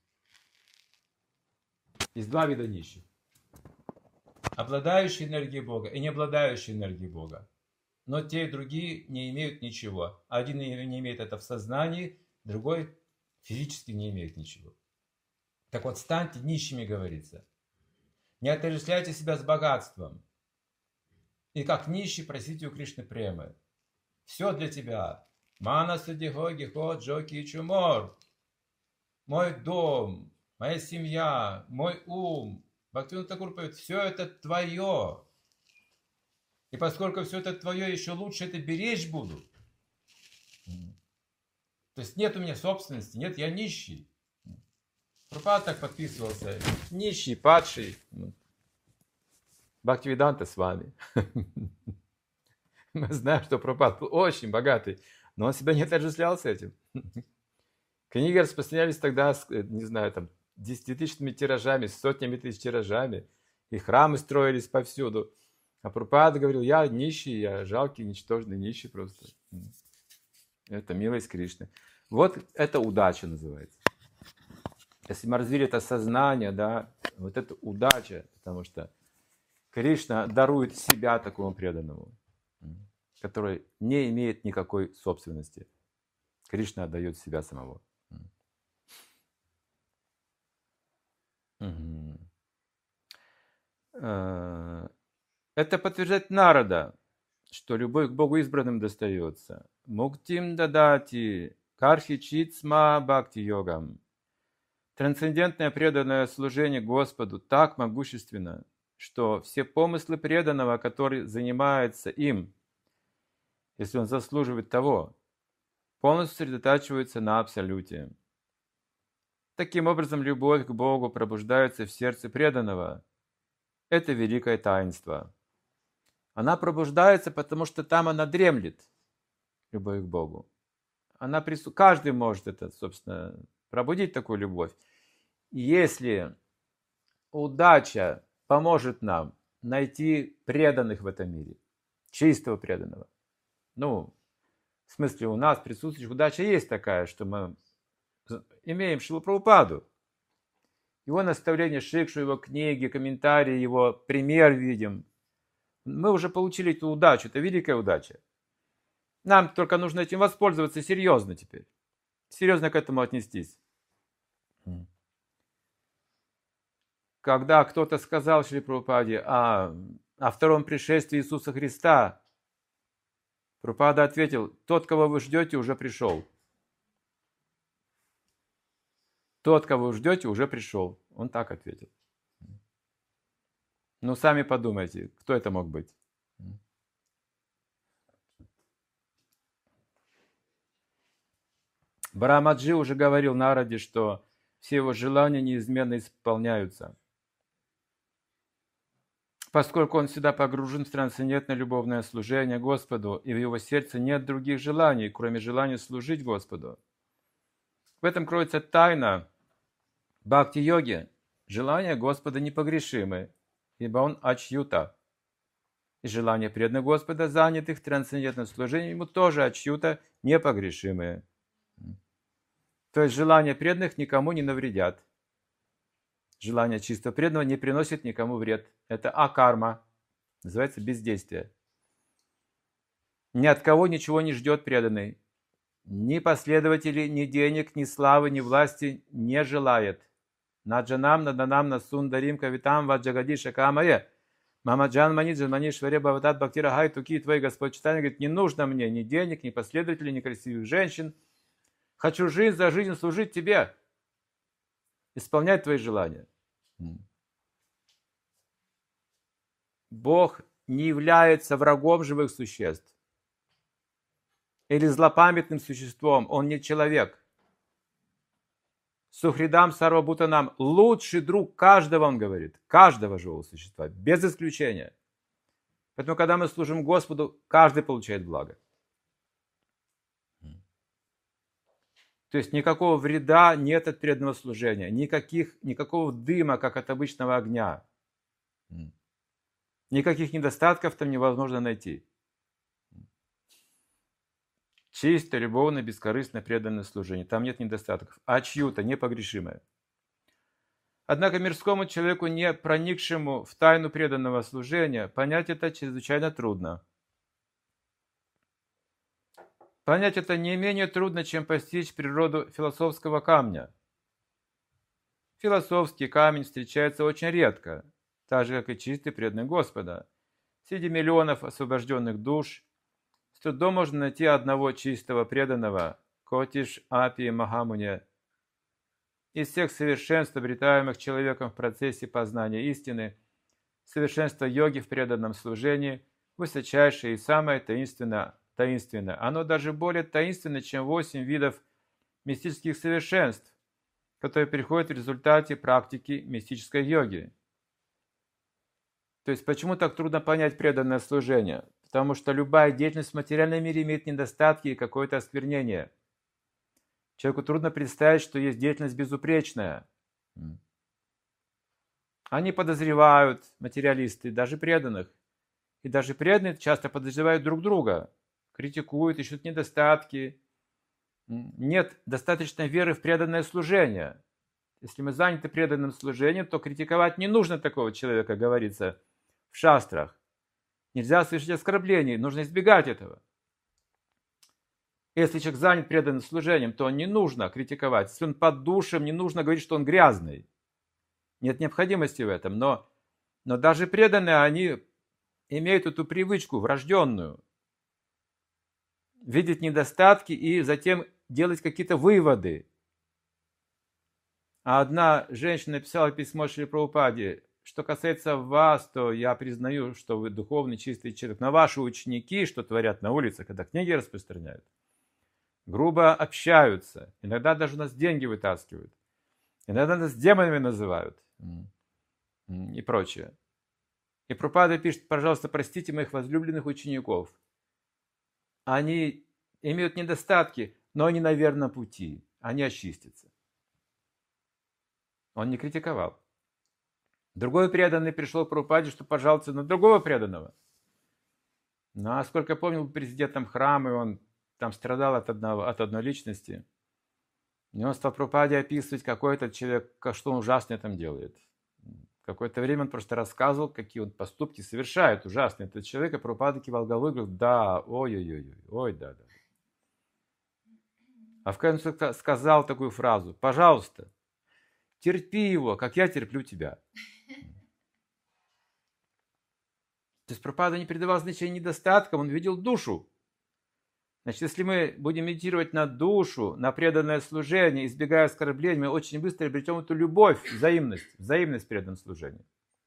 Есть два вида нищих. Обладающие энергией Бога и не обладающие энергией Бога. Но те и другие не имеют ничего. Один не имеет это в сознании, другой физически не имеет ничего. Так вот, станьте нищими, говорится. Не отождествляйте себя с богатством. И как нищий просите у Кришны премы. Все для тебя. Мана судихо гихо джоки и чумор. Мой дом, моя семья, мой ум. Бхактивинода Тхакур поет, все это твое. И поскольку все это твое, еще лучше это беречь буду. То есть нет у меня собственности, нет, я нищий. Прабхупада так подписывался. Нищий, падший. Бхактивиданта с вами. Мы знаем, что Прабхупада был очень богатый, но он себя не отождествлял с этим. Книги распространялись тогда, не знаю, там, 10-тысячными тиражами, сотнями тысяч тиражами. И храмы строились повсюду. А Прабхупада говорил, я нищий, я жалкий, ничтожный, нищий просто. Это милость Кришны. Вот это удача называется. Если мы развили это сознание, да, вот это удача, потому что Кришна дарует себя такому преданному, который не имеет никакой собственности. Кришна отдает себя самого. Это подтверждает Нарада, что любовь к Богу избранным достается. Муктим дадати кархи читсма бхакти йогам. Трансцендентное преданное служение Господу так могущественно, что все помыслы преданного, который занимается им, если он заслуживает того, полностью сосредотачиваются на абсолюте. Таким образом, любовь к Богу пробуждается в сердце преданного. Это великое таинство. Она пробуждается, потому что там она дремлет, любовь к Богу. Каждый может это, собственно, пробудить такую любовь. И если удача поможет нам найти преданных в этом мире, чистого преданного. В смысле, у нас присутствующих удача есть такая, что мы имеем Шрилу Прабхупаду. Его наставления Шикшу, его книги, комментарии, его пример видим. Мы уже получили эту удачу, это великая удача. Нам только нужно этим воспользоваться серьезно теперь. Серьезно к этому отнестись. Когда кто-то сказал Шри Прабхупаде о втором пришествии Иисуса Христа, Прабхупада ответил, тот, кого вы ждете, уже пришел. Тот, кого вы ждете, уже пришел. Он так ответил. Сами подумайте, кто это мог быть. Брамаджи уже говорил Нараде, что все его желания неизменно исполняются. Поскольку он всегда погружен в трансцендентное любовное служение Господу, и в его сердце нет других желаний, кроме желания служить Господу. В этом кроется тайна бхакти-йоги. Желания Господа непогрешимы, ибо он ачьюта. И желания преданных Господа, занятых в трансцендентном служении, ему тоже ачьюта непогрешимые. То есть желания преданных никому не навредят. Желание чисто преданного не приносит никому вред. Это акарма. Называется бездействие. Ни от кого ничего не ждет преданный. Ни последователей, ни денег, ни славы, ни власти не желает. Наджанам, наданам, насундарим, кавитам, ваджагадиша камае. Мамаджан маниджан манишваре баватат бхактира хай туки. Твой Господь читание говорит, не нужно мне ни денег, ни последователей, ни красивых женщин. Хочу жизнь за жизнь служить тебе. Исполнять твои желания. Бог не является врагом живых существ или злопамятным существом. Он не человек. Сухридам Сарвабхутанам, лучший друг каждого, он говорит, каждого живого существа, без исключения. Поэтому, когда мы служим Господу, каждый получает благо. То есть никакого вреда нет от преданного служения, никакого дыма, как от обычного огня. Никаких недостатков там невозможно найти. Чисто, любовно, бескорыстно преданное служение. Там нет недостатков, а чью-то непогрешимое. Однако мирскому человеку, не проникшему в тайну преданного служения, понять это чрезвычайно трудно. Понять это не менее трудно, чем постичь природу философского камня. Философский камень встречается очень редко, так же, как и чистый преданный Господа. Среди миллионов освобожденных душ с трудом можно найти одного чистого преданного, Котиш Апи Махамуне. Из всех совершенств, обретаемых человеком в процессе познания истины, совершенство йоги в преданном служении высочайшее и самое таинственное. Оно даже более таинственно, чем 8 видов мистических совершенств, которые приходят в результате практики мистической йоги. То есть, почему так трудно понять преданное служение? Потому что любая деятельность в материальном мире имеет недостатки и какое-то осквернение. Человеку трудно представить, что есть деятельность безупречная. Они подозревают, материалисты, даже преданных. И даже преданные часто подозревают друг друга, критикуют, ищут недостатки. Нет достаточной веры в преданное служение. Если мы заняты преданным служением, то критиковать не нужно такого человека, говорится в шастрах. Нельзя слышать оскорблений, нужно избегать этого. Если человек занят преданным служением, то не нужно критиковать. Если он под душем, не нужно говорить, что он грязный. Нет необходимости в этом. Но даже преданные, они имеют эту привычку врожденную. Видеть недостатки и затем делать какие-то выводы. А одна женщина написала письмо Шриле Прабхупаде: что касается вас, то я признаю, что вы духовный, чистый человек. Но ваши ученики, что творят на улице, когда книги распространяют, грубо общаются, иногда даже у нас деньги вытаскивают, иногда нас демонами называют и прочее. И Прабхупада пишет: пожалуйста, простите моих возлюбленных учеников. Они имеют недостатки, но они на верном пути, они очистятся. Он не критиковал. Другой преданный пришел к Прабхупаде, что пожаловаться на другого преданного. Но, насколько я помню, был президентом храма, и он там страдал от одной личности. И он стал Прабхупаде описывать, какой этот человек, что он ужасное там делает. Какое-то время он просто рассказывал, какие он поступки совершает ужасные этот человек, и Прабхупада кивал головой и говорил: да, ой, да. А в конце сказал такую фразу: пожалуйста, терпи его, как я терплю тебя. То есть Прабхупада не придавал значения недостаткам, он видел душу. Значит, если мы будем медитировать на душу, на преданное служение, избегая оскорблений, мы очень быстро обретем эту любовь, взаимность в преданном служении.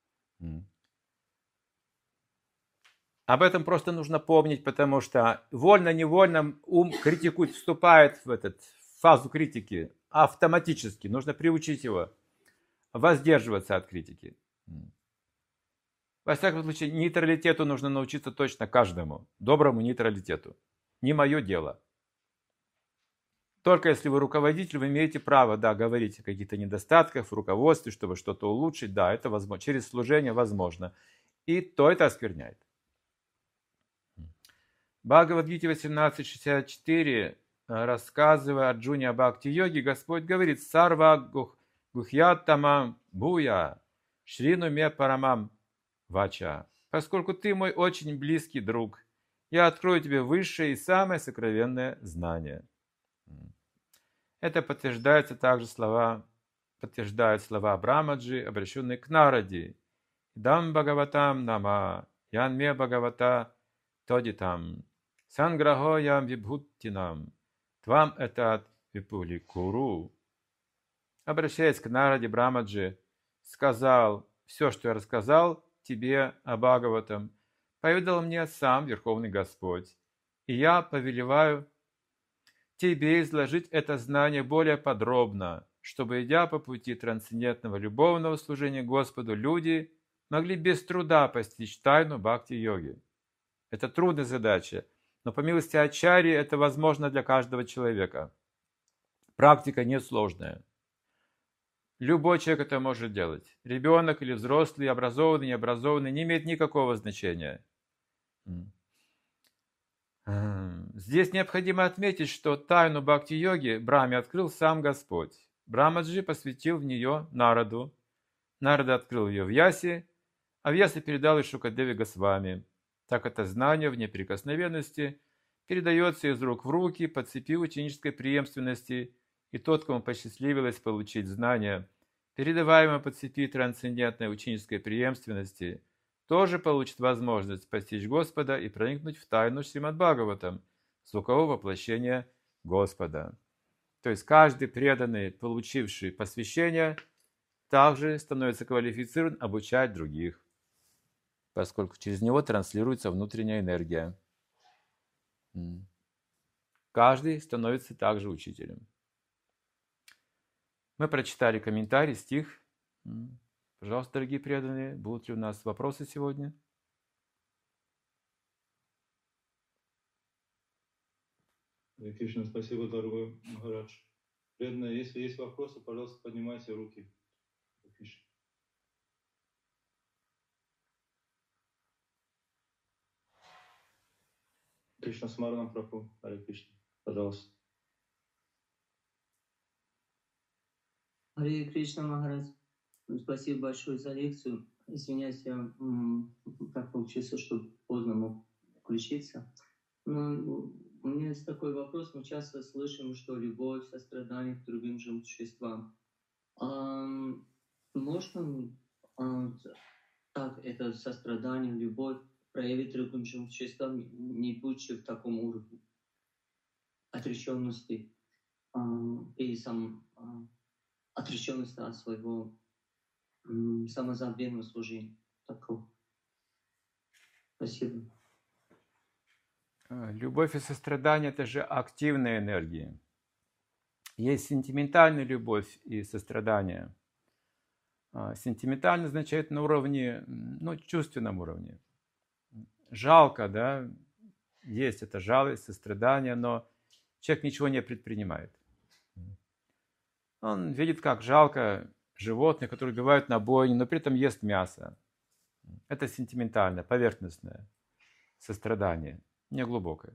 Об этом просто нужно помнить, потому что вольно-невольно ум критикует, вступает в фазу критики автоматически. Нужно приучить его воздерживаться от критики. Во всяком случае, нейтралитету нужно научиться точно каждому. Доброму нейтралитету. Не мое дело. Только если вы руководитель, вы имеете право, да, говорить о каких-то недостатках в руководстве, чтобы что-то улучшить. Да, это возможно. Через служение возможно. И то это оскверняет. Бхагавад-гите 18.64, рассказывая о Арджуне о бхакти-йоге, Господь говорит: «Сарва гухьятамам буя, шрину ме парамам вача». Поскольку ты мой очень близкий друг, я открою тебе высшее и самое сокровенное знание. Это подтверждают слова Брамаджи, обращенные к Нараде. Дам Бхагаватам нама, янме Бхагавата тодитам, санграхоям вибхуттинам, твам этат випули куру. Обращаясь к Нараде, Брамаджи сказал: все, что я рассказал тебе о Бхагаватам, поведал мне сам Верховный Господь, и я повелеваю тебе изложить это знание более подробно, чтобы, идя по пути трансцендентного любовного служения Господу, люди могли без труда постичь тайну бхакти-йоги. Это трудная задача, но по милости Ачарьи это возможно для каждого человека. Практика несложная. Любой человек это может делать. Ребенок или взрослый, образованный, необразованный, не имеет никакого значения. Здесь необходимо отметить, что тайну бхакти-йоги Брахме открыл сам Господь. Брахмаджи посвятил в нее Нараду. Нарада открыл ее в Ясе, а в Ясе передал и Шукадеве Госвами. Так это знание в неприкосновенности передается из рук в руки по цепи ученической преемственности, и тот, кому посчастливилось получить знание, передаваемое по цепи трансцендентной ученической преемственности, тоже получит возможность постичь Господа и проникнуть в тайну Шримад Бхагаватам, звукового воплощения Господа. То есть каждый преданный, получивший посвящение, также становится квалифицирован обучать других, поскольку через него транслируется внутренняя энергия. Каждый становится также учителем. Мы прочитали комментарий, стих. Пожалуйста, дорогие преданные, будут ли у нас вопросы сегодня? Кришна, спасибо, дорогой Махарадж. Преданные, если есть вопросы, пожалуйста, поднимайте руки. Кришна Смаранам Прабху, Харе Кришна, пожалуйста. Харе Кришна, Махарадж. Спасибо большое за лекцию. Извиняюсь, я так получился, что поздно мог включиться. Но у меня есть такой вопрос. Мы часто слышим, что любовь, сострадание к другим живым существам. Можно так это сострадание, любовь проявить другим живым существам, не будучи в таком уровне отреченности и отреченности от своего самозабвенного служения. Такого. Спасибо. Любовь и сострадание – это же активные энергии. Есть сентиментальная любовь и сострадание. Сентиментально означает на уровне, чувственном уровне. Жалко, да, есть это жалость, сострадание, но человек ничего не предпринимает. Он видит, как жалко животных, которые убивают на бойне, но при этом ест мясо. Это сентиментальное, поверхностное сострадание, не глубокое.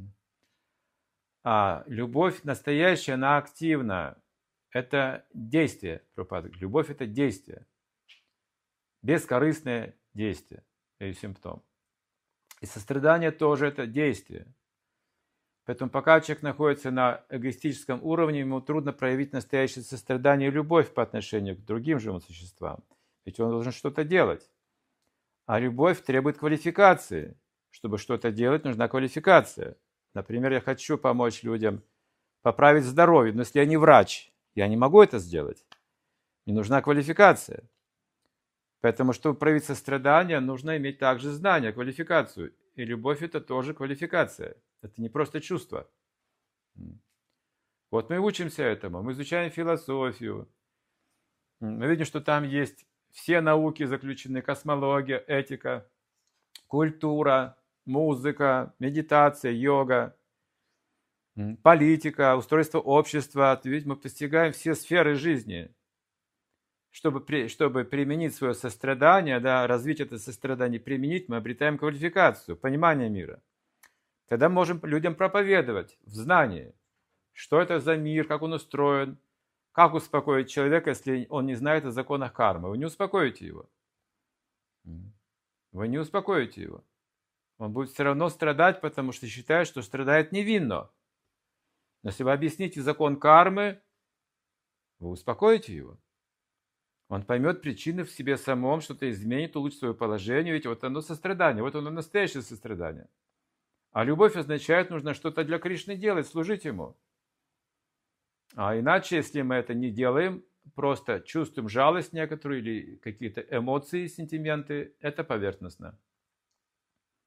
А любовь настоящая, она активна. Это действие, Прабхупада. Любовь – это действие. Бескорыстное действие, и симптом. И сострадание тоже это действие. Поэтому пока человек находится на эгоистическом уровне, ему трудно проявить настоящее сострадание и любовь по отношению к другим живым существам. Ведь он должен что-то делать. А любовь требует квалификации. Чтобы что-то делать, нужна квалификация. Например, я хочу помочь людям поправить здоровье, но если я не врач, я не могу это сделать. Мне нужна квалификация. Поэтому, чтобы проявить сострадание, нужно иметь также знания, квалификацию. И любовь – это тоже квалификация. Это не просто чувство. Вот мы учимся этому, мы изучаем философию. Мы видим, что там есть все науки заключены: космология, этика, культура, музыка, медитация, йога, политика, устройство общества. Ведь мы постигаем все сферы жизни. Чтобы применить свое сострадание, развить это сострадание, применить, мы обретаем квалификацию, понимание мира. Тогда можем людям проповедовать в знании, что это за мир, как он устроен, как успокоить человека, если он не знает о законах кармы. Вы не успокоите его. Вы не успокоите его. Он будет все равно страдать, потому что считает, что страдает невинно. Но если вы объясните закон кармы, вы успокоите его. Он поймет причины в себе самом, что-то изменит, улучшит свое положение. Ведь вот оно сострадание, вот оно настоящее сострадание. А любовь означает, нужно что-то для Кришны делать, служить ему. А иначе, если мы это не делаем, просто чувствуем жалость некоторую или какие-то эмоции, сентименты, это поверхностно.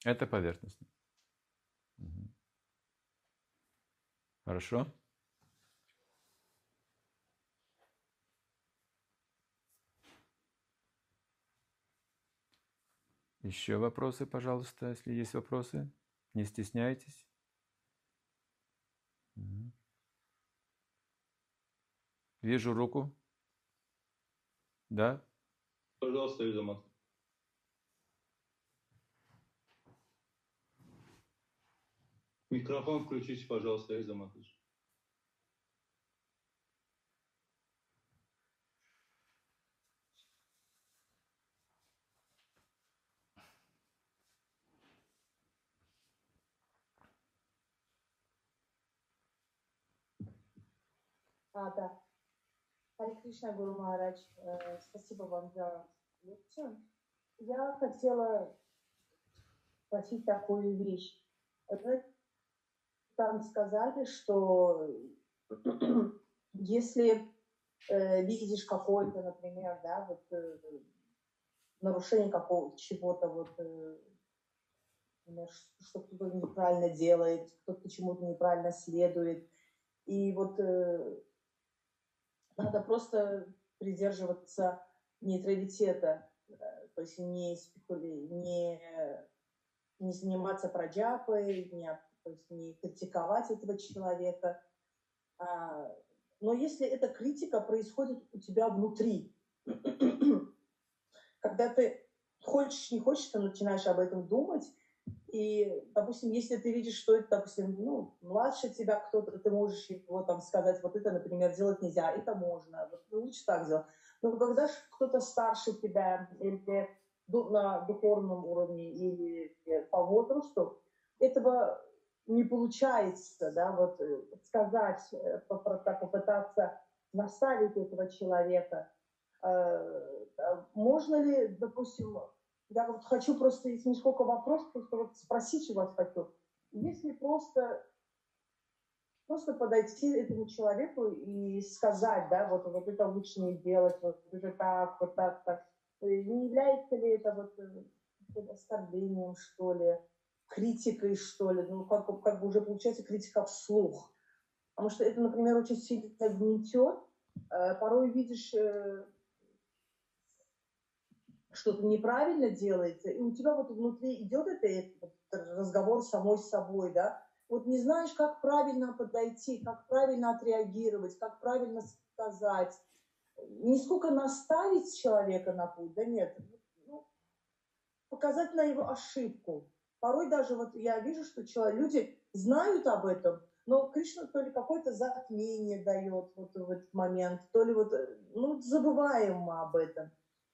Это поверхностно. Мгм. Хорошо. Еще вопросы, пожалуйста, если есть вопросы. Не стесняйтесь. Мгм. Вижу руку. Да? Пожалуйста, Ильзамат. Микрофон включите, пожалуйста, Ильзамат. Да. Харе Кришна, Гуру Махарадж, спасибо вам за лекцию. Я хотела спросить такую вещь. Вы там сказали, что если видишь какое-то, например, да, вот нарушение какого-то чего-то, вот, например, что кто-то неправильно делает, кто-то чему-то неправильно следует, и вот надо просто придерживаться нейтралитета, то есть не заниматься праджапой, то есть не критиковать этого человека. Но если эта критика происходит у тебя внутри, когда ты хочешь, не хочешь, ты начинаешь об этом думать, и, допустим, если ты видишь, что это, допустим, младше тебя кто-то, ты можешь его там сказать, вот это, например, делать нельзя, это можно, вот лучше так сделать. Но когда кто-то старше тебя, или на духовном уровне, или по возрасту, этого не получается, да, вот сказать, попытаться наставить этого человека. Можно ли, допустим, я вот хочу просто, если не сколько вопросов, просто вот спросить у вас хочу. Если просто подойти этому человеку и сказать, да, вот это лучше не делать, вот это так, вот так, так. Не является ли это вот оскорблением, что ли, критикой, что ли? Ну, как бы уже получается критика вслух. Потому что это, например, очень сильно гнетет. Порой видишь, что-то неправильно делается, и у тебя вот внутри идет этот разговор с самой собой, да, вот не знаешь, как правильно подойти, как правильно отреагировать, как правильно сказать, не сколько наставить человека на путь, да нет, показать на его ошибку. Порой даже вот я вижу, что люди знают об этом, но Кришна то ли какое-то затмение дает вот в этот момент, то ли вот, забываем мы об этом.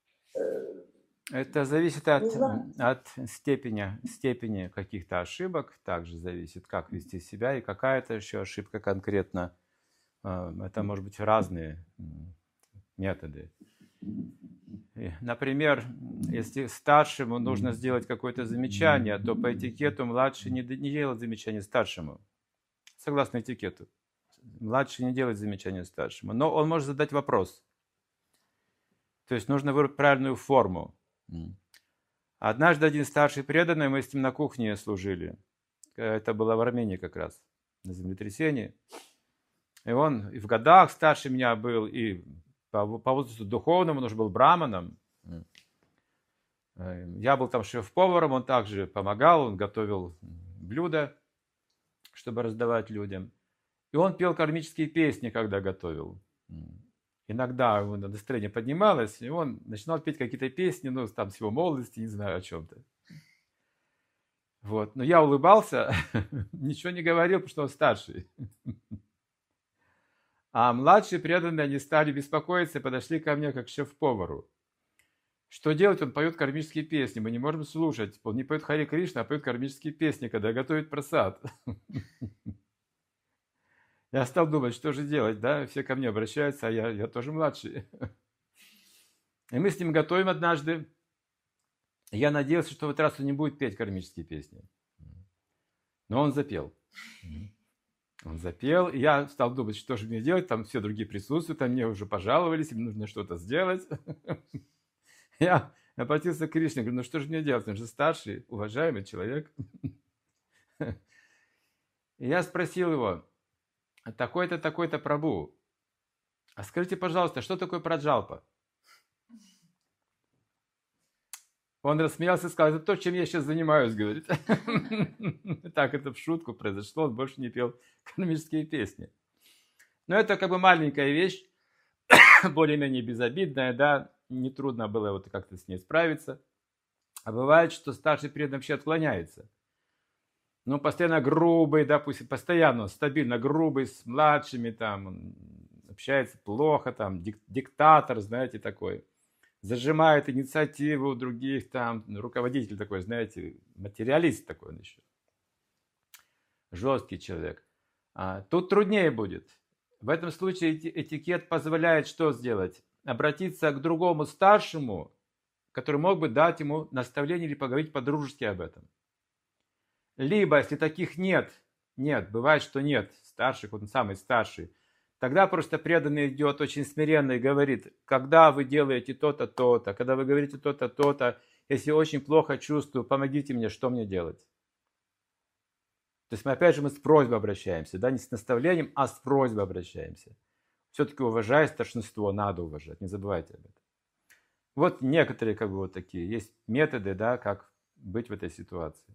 Это зависит от степени каких-то ошибок, также зависит, как вести себя, и какая-то еще ошибка конкретно. Это может быть разные методы. Например, если старшему нужно сделать какое-то замечание, то по этикету младший не делает замечание старшему. Согласно этикету. Младший не делает замечание старшему. Но он может задать вопрос. То есть нужно выбрать правильную форму. Однажды один старший преданный, мы с ним на кухне служили. Это было в Армении как раз, на землетрясении. И он и в годах старше меня был, и по возрасту духовному, он уже был браманом. Я был там шеф-поваром, он также помогал, он готовил блюда, чтобы раздавать людям. И он пел кармические песни, когда готовил. Иногда его настроение поднималось, и он начинал петь какие-то песни, там с его молодости, не знаю, о чем-то. Вот. Но я улыбался, ничего не говорил, потому что он старший. А младшие преданные, они стали беспокоиться и подошли ко мне как к шеф-повару. Что делать? Он поет кармические песни, мы не можем слушать. Он не поет Харе Кришна, а поет кармические песни, когда готовит прасад. Я стал думать, что же делать, да? Все ко мне обращаются, а я тоже младший. И мы с ним готовим однажды. Я надеялся, что в этот раз он не будет петь кармические песни. Но он запел. Он запел, и я стал думать, что же мне делать. Там все другие присутствуют, там мне уже пожаловались, им нужно что-то сделать. Я Обратился к Кришне, говорю, ну что же мне делать? Он же старший, уважаемый человек. И я спросил его, такой-то, такой-то Прабху, а скажите, пожалуйста, что такое праджалпа? Он рассмеялся и сказал, это то, чем я сейчас занимаюсь, говорит. Так это в шутку произошло, он больше не пел кармические песни. Но это как бы маленькая вещь, более-менее безобидная, да, нетрудно было вот как-то с ней справиться. А бывает, что старший преданный вообще отклоняется. Ну, постоянно грубый, допустим, постоянно, стабильно грубый с младшими, там, он общается плохо, там, диктатор, знаете, такой. Зажимает инициативу у других, там, руководитель такой, знаете, материалист такой он еще. Жесткий человек. Тут труднее будет. В этом случае этикет позволяет что сделать? Обратиться к другому старшему, который мог бы дать ему наставление или поговорить по-дружески об этом. Либо, если таких нет, бывает, что нет старших, вот он самый старший, тогда просто преданный идет очень смиренно и говорит, когда вы делаете то-то, то-то, когда вы говорите то-то, то-то, если очень плохо чувствую, помогите мне, что мне делать? То есть мы опять же с просьбой обращаемся, да, не с наставлением, а с просьбой обращаемся. Все-таки уважая старшинство, надо уважать, не забывайте об этом. Вот некоторые как бы вот такие, есть методы, да, как быть в этой ситуации.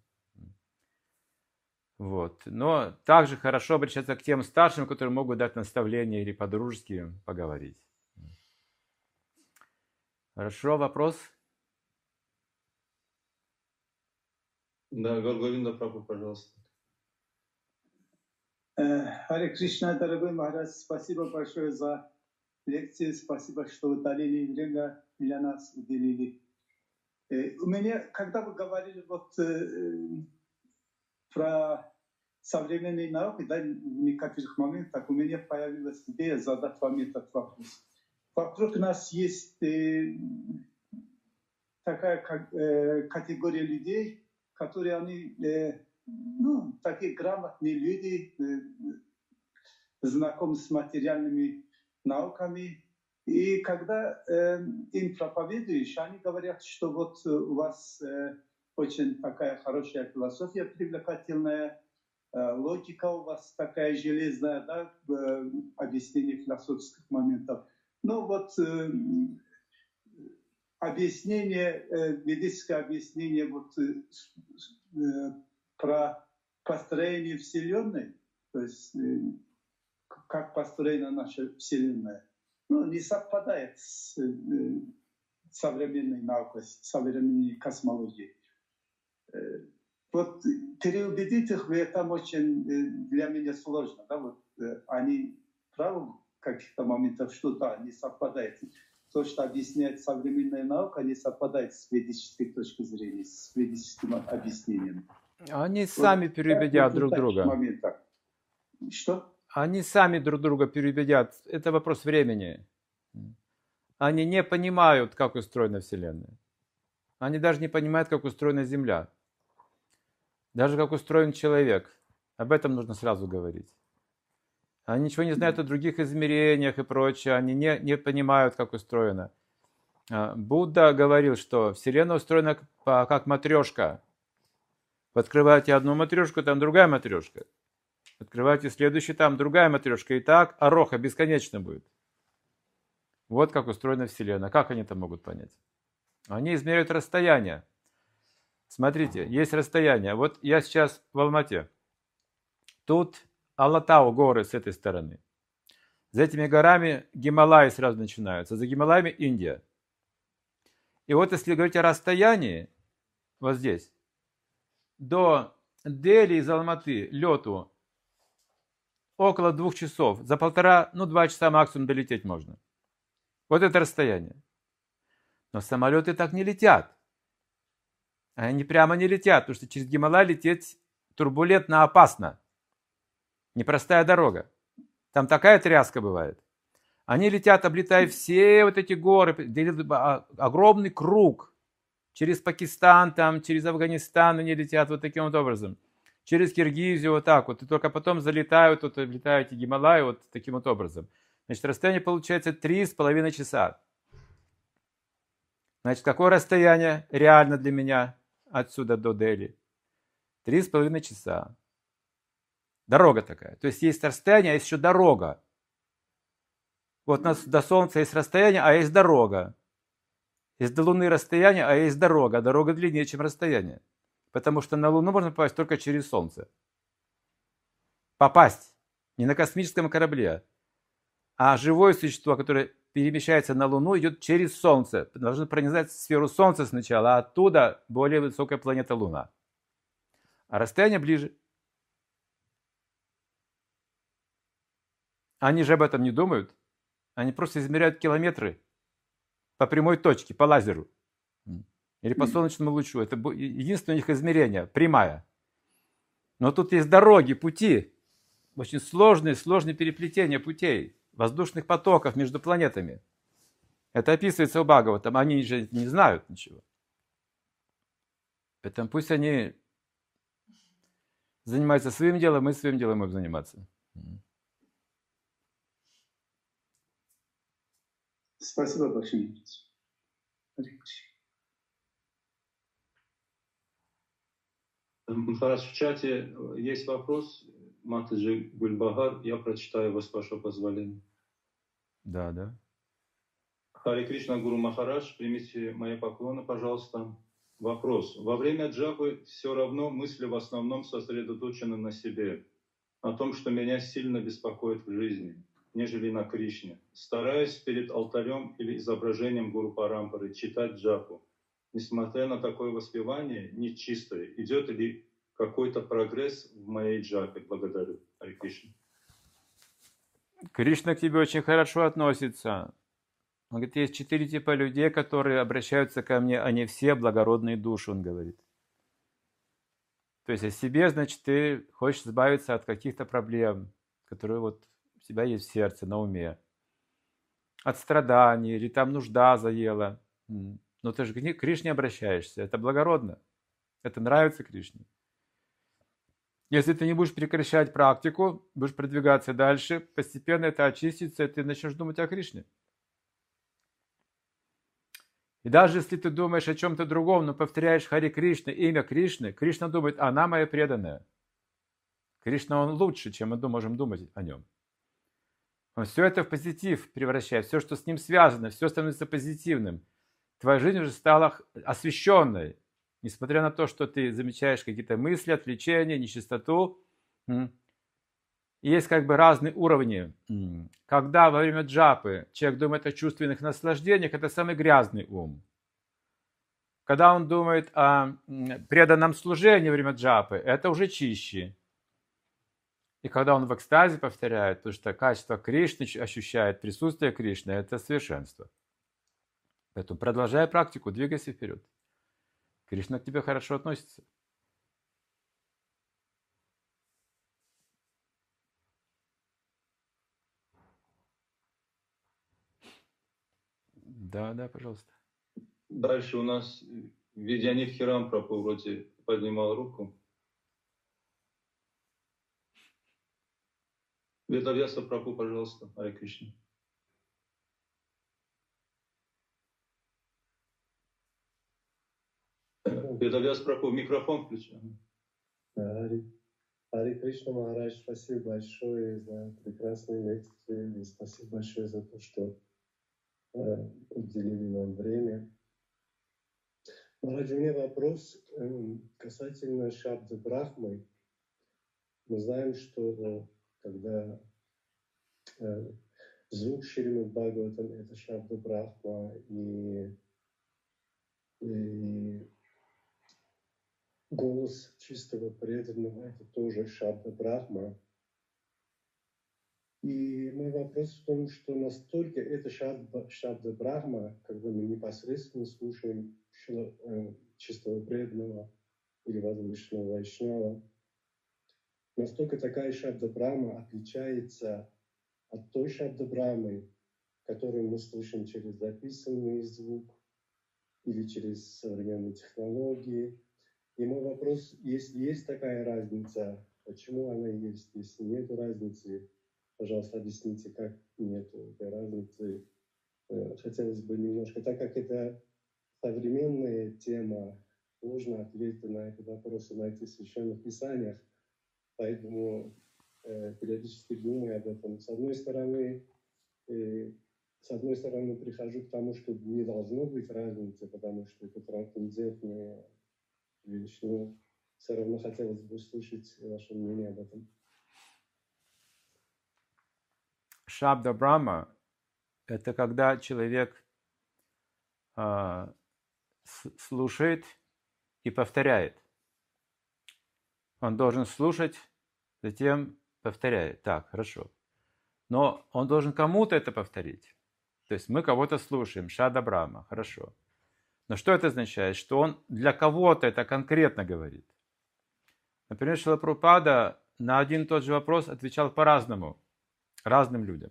Вот. Но также хорошо обращаться к тем старшим, которые могут дать наставление или по-дружески поговорить. Хорошо, вопрос? Да, Говинда Прабху, пожалуйста. Харе Кришна, дорогой Махарадж, спасибо большое за лекцию, спасибо, что вы дали время для нас, уделили. У меня, когда вы говорили вот про современные науки, да, в некоторых моментах у меня появилась идея задать вам этот вопрос. Вокруг нас есть такая категория людей, которые они, такие грамотные люди, знакомы с материальными науками. И когда им проповедуешь, они говорят, что вот у вас очень такая хорошая философия, привлекательная, логика у вас такая железная, да, в объяснении философских моментов. Но вот объяснение, ведическое объяснение вот, про построение Вселенной, то есть как построена наша Вселенная, не совпадает с современной наукой, с современной космологией. Вот переубедить их в этом очень для меня сложно. Да? Вот, они правы в каких-то моментах, что-то не совпадает. То, что объясняет современная наука, не совпадает с ведической точки зрения, с ведическим объяснением. Они сами переубедят друг друга. Моментах. Что? Они сами друг друга переубедят. Это вопрос времени. Они не понимают, как устроена Вселенная. Они даже не понимают, как устроена Земля. Даже как устроен человек. Об этом нужно сразу говорить. Они ничего не знают о других измерениях и прочее. Они не понимают, как устроено. Будда говорил, что Вселенная устроена как матрешка. Вы открываете одну матрешку, там другая матрешка. Открываете следующую, там другая матрешка. И так ароха бесконечно будет. Вот как устроена Вселенная. Как они это могут понять? Они измеряют расстояние. Смотрите, есть расстояние. Вот я сейчас в Алмате. Тут Алатау горы с этой стороны. За этими горами Гималаи сразу начинаются. За Гималаями Индия. И вот если говорить о расстоянии, вот здесь, до Дели из Алматы лету около 2 часов. За 1,5-2 часа максимум долететь можно. Вот это расстояние. Но самолеты так не летят. Они прямо не летят, потому что через Гималай лететь турбулентно опасно. Непростая дорога. Там такая тряска бывает. Они летят, облетая все вот эти горы, делят огромный круг. Через Пакистан, там, через Афганистан они летят вот таким вот образом. Через Киргизию вот так вот. И только потом залетают, вот, влетают эти Гималаи вот таким вот образом. Значит, расстояние получается 3,5 часа. Значит, какое расстояние реально для меня отсюда до Дели? 3,5 часа. Дорога такая. То есть есть расстояние, а есть еще дорога. Вот у нас до Солнца есть расстояние, а есть дорога. Есть до Луны расстояние, а есть дорога. Дорога длиннее, чем расстояние. Потому что на Луну можно попасть только через Солнце. Попасть. Не на космическом корабле. А живое существо, которое перемещается на Луну, идет через Солнце. Должно пронизать сферу Солнца сначала, а оттуда более высокая планета Луна. А расстояние ближе. Они же об этом не думают. Они просто измеряют километры по прямой точке, по лазеру. Или по солнечному лучу. Это единственное у них измерение, прямая. Но тут есть дороги, пути. Очень сложные переплетения путей, воздушных потоков между планетами. Это описывается у Бхагаватам. Они же не знают ничего. Поэтому пусть они занимаются своим делом, мы своим делом будем заниматься. Спасибо большое. Махарадж, в чате есть вопрос. Матаджи Гульбагар. Я прочитаю его с вашего позволения. Да. Харе Кришна, Гуру Махарадж, примите мои поклоны, пожалуйста. Вопрос. Во время джапы все равно мысли в основном сосредоточены на себе, о том, что меня сильно беспокоит в жизни, нежели на Кришне. Стараюсь перед алтарем или изображением Гуру Парампары читать джапу. Несмотря на такое воспевание нечистое, идет ли какой-то прогресс в моей джапе? Благодарю. Харе Кришна. Кришна к тебе очень хорошо относится. Он говорит, есть 4 типа людей, которые обращаются ко мне, они все благородные души, он говорит. То есть о себе, значит, ты хочешь избавиться от каких-то проблем, которые вот у тебя есть в сердце, на уме. От страданий, или там нужда заела. Но ты же к Кришне обращаешься, это благородно. Это нравится Кришне. Если ты не будешь прекращать практику, будешь продвигаться дальше, постепенно это очистится, и ты начнешь думать о Кришне. И даже если ты думаешь о чем-то другом, но повторяешь Харе Кришна, имя Кришны, Кришна думает, она моя преданная. Кришна, он лучше, чем мы можем думать о нем. Он все это в позитив превращает, все, что с ним связано, все становится позитивным. Твоя жизнь уже стала освященной. Несмотря на то, что ты замечаешь какие-то мысли, отвлечения, нечистоту. Есть как бы разные уровни. Когда во время джапы человек думает о чувственных наслаждениях, это самый грязный ум. Когда он думает о преданном служении во время джапы, это уже чище. И когда он в экстазе повторяет, то что качество Кришны ощущает, присутствие Кришны, это совершенство. Поэтому продолжай практику, двигайся вперед. Кришна к тебе хорошо относится. Да, пожалуйста. Дальше у нас Видьянит Хирам Прабху вроде поднимал руку. Ведавьяса Прабху, пожалуйста, Харе Кришна. Ведавьяс Прабху, микрофон включен. Харе Кришна, Махарадж, спасибо большое за прекрасные лекции и спасибо большое за то, что уделили нам время. Махарадж, у меня вопрос касательно Шабда Брахмы. Мы знаем, что когда звук Шримад Бхагаватам — это Шабда Брахма, и голос чистого преданного — это тоже Шабда Брахма. И мой вопрос в том, что настолько это Шабда Брахма, когда мы непосредственно слушаем чистого преданного или возвышенного Вайшнава, настолько такая Шабда Брахма отличается от той Шабда Брахмы, которую мы слышим через записанный звук или через современные технологии. И мой вопрос, если есть такая разница, почему она есть? Если нет разницы, пожалуйста, объясните, как нет этой разницы. Хотелось бы немножко, так как это современная тема. Сложно ответить на этот вопрос и найти в священных писаниях. Поэтому периодически думаю об этом. С одной стороны, прихожу к тому, что не должно быть разницы, потому что это трансцендентная вещь. Но все равно хотелось бы услышать ваше мнение об этом. Шабда Брахма – это когда человек слушает и повторяет. Он должен слушать, затем повторяет. Так, хорошо. Но он должен кому-то это повторить. То есть мы кого-то слушаем. Шабда Брахма. Хорошо. Но что это означает? Что он для кого-то это конкретно говорит. Например, Шрила Прабхупада на один и тот же вопрос отвечал по-разному. Разным людям.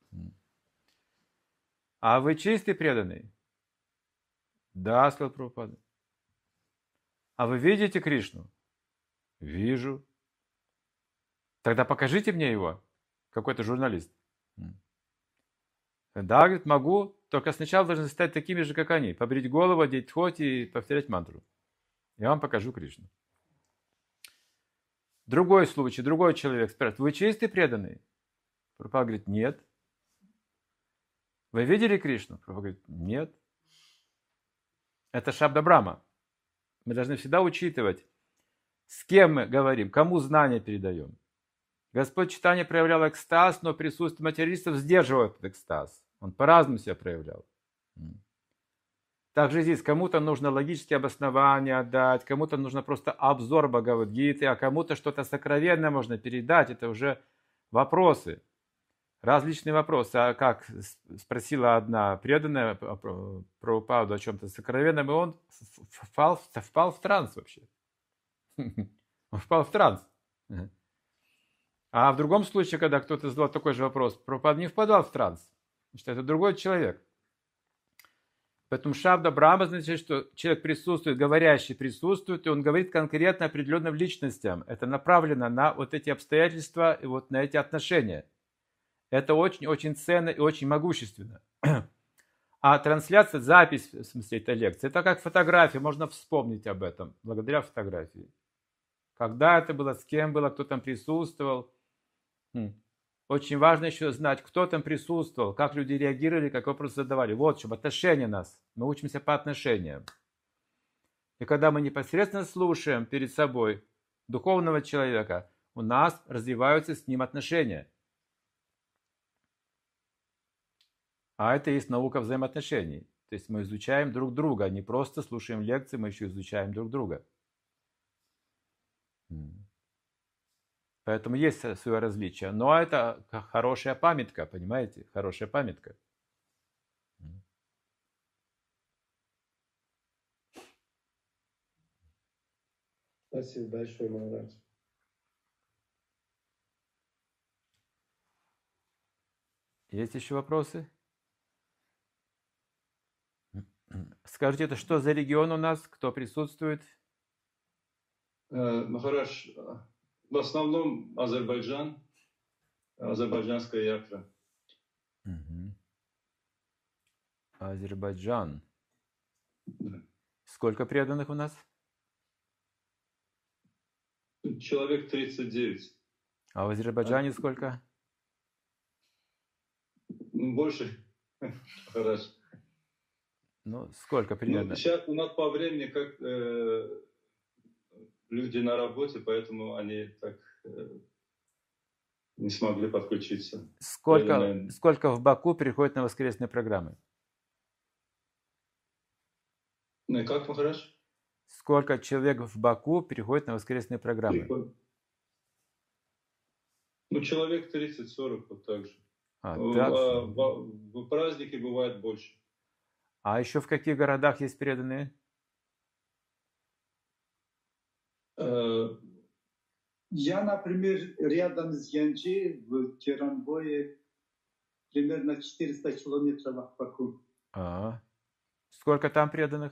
А вы чистый преданный? Да, сказал Прабхупада. А вы видите Кришну? Вижу. Тогда покажите мне его. Какой-то журналист. Да, говорит, могу. Только сначала должны стать такими же, как они. Побрить голову, одеть тхот и повторять мантру. Я вам покажу Кришну. Другой случай, другой человек спрашивает, вы чистый преданный? Прабхупада говорит, нет. Вы видели Кришну? Прабхупада говорит, нет. Это Шабда Брахма. Мы должны всегда учитывать, с кем мы говорим, кому знания передаем. Господь Чайтанья проявлял экстаз, но присутствие материалистов сдерживал этот экстаз. Он по-разному себя проявлял. Также здесь кому-то нужно логические обоснования дать, кому-то нужно просто обзор Бхагавад-гиты, а кому-то что-то сокровенное можно передать. Это уже вопросы. Различные вопросы. А как спросила одна преданная Прабхупаду о чем-то сокровенном, и он впал в транс вообще. Он впал в транс. А в другом случае, когда кто-то задал такой же вопрос, Прабхупада не впадал в транс, потому что это другой человек. Поэтому Шабда Брахма означает, что человек присутствует, говорящий присутствует, и он говорит конкретно определенным личностям. Это направлено на вот эти обстоятельства и вот на эти отношения. Это очень-очень ценно и очень могущественно. А трансляция, запись, в смысле, этой лекции, это как фотография, можно вспомнить об этом, благодаря фотографии. Когда это было, с кем было, кто там присутствовал. Очень важно еще знать, кто там присутствовал, как люди реагировали, как вопросы задавали. Вот, чтобы отношения нас. Мы учимся по отношениям. И когда мы непосредственно слушаем перед собой духовного человека, у нас развиваются с ним отношения. А это и есть наука взаимоотношений. То есть мы изучаем друг друга, не просто слушаем лекции, мы еще изучаем друг друга. Поэтому есть свое различие. Но это хорошая памятка, понимаете? Хорошая памятка. Спасибо большое, Махарадж. Есть еще вопросы? Скажите, это что за регион у нас? Кто присутствует? Махарадж, в основном Азербайджан, азербайджанская ятра. Азербайджан. Да. Сколько преданных у нас? Человек 39. А в Азербайджане сколько? Больше, Махарадж. Ну, сколько примерно? Сейчас у нас по времени как люди на работе, поэтому они так не смогли подключиться. Сколько в Баку приходит на воскресные программы? Ну и как, Махарадж? Сколько человек в Баку приходит на воскресные программы? Ну, человек 30-40, вот так же. В праздники бывает больше. А еще в каких городах есть преданные? Я, например, рядом с Янчи, в Керамбое, примерно 400 километров от Баку. Сколько там преданных?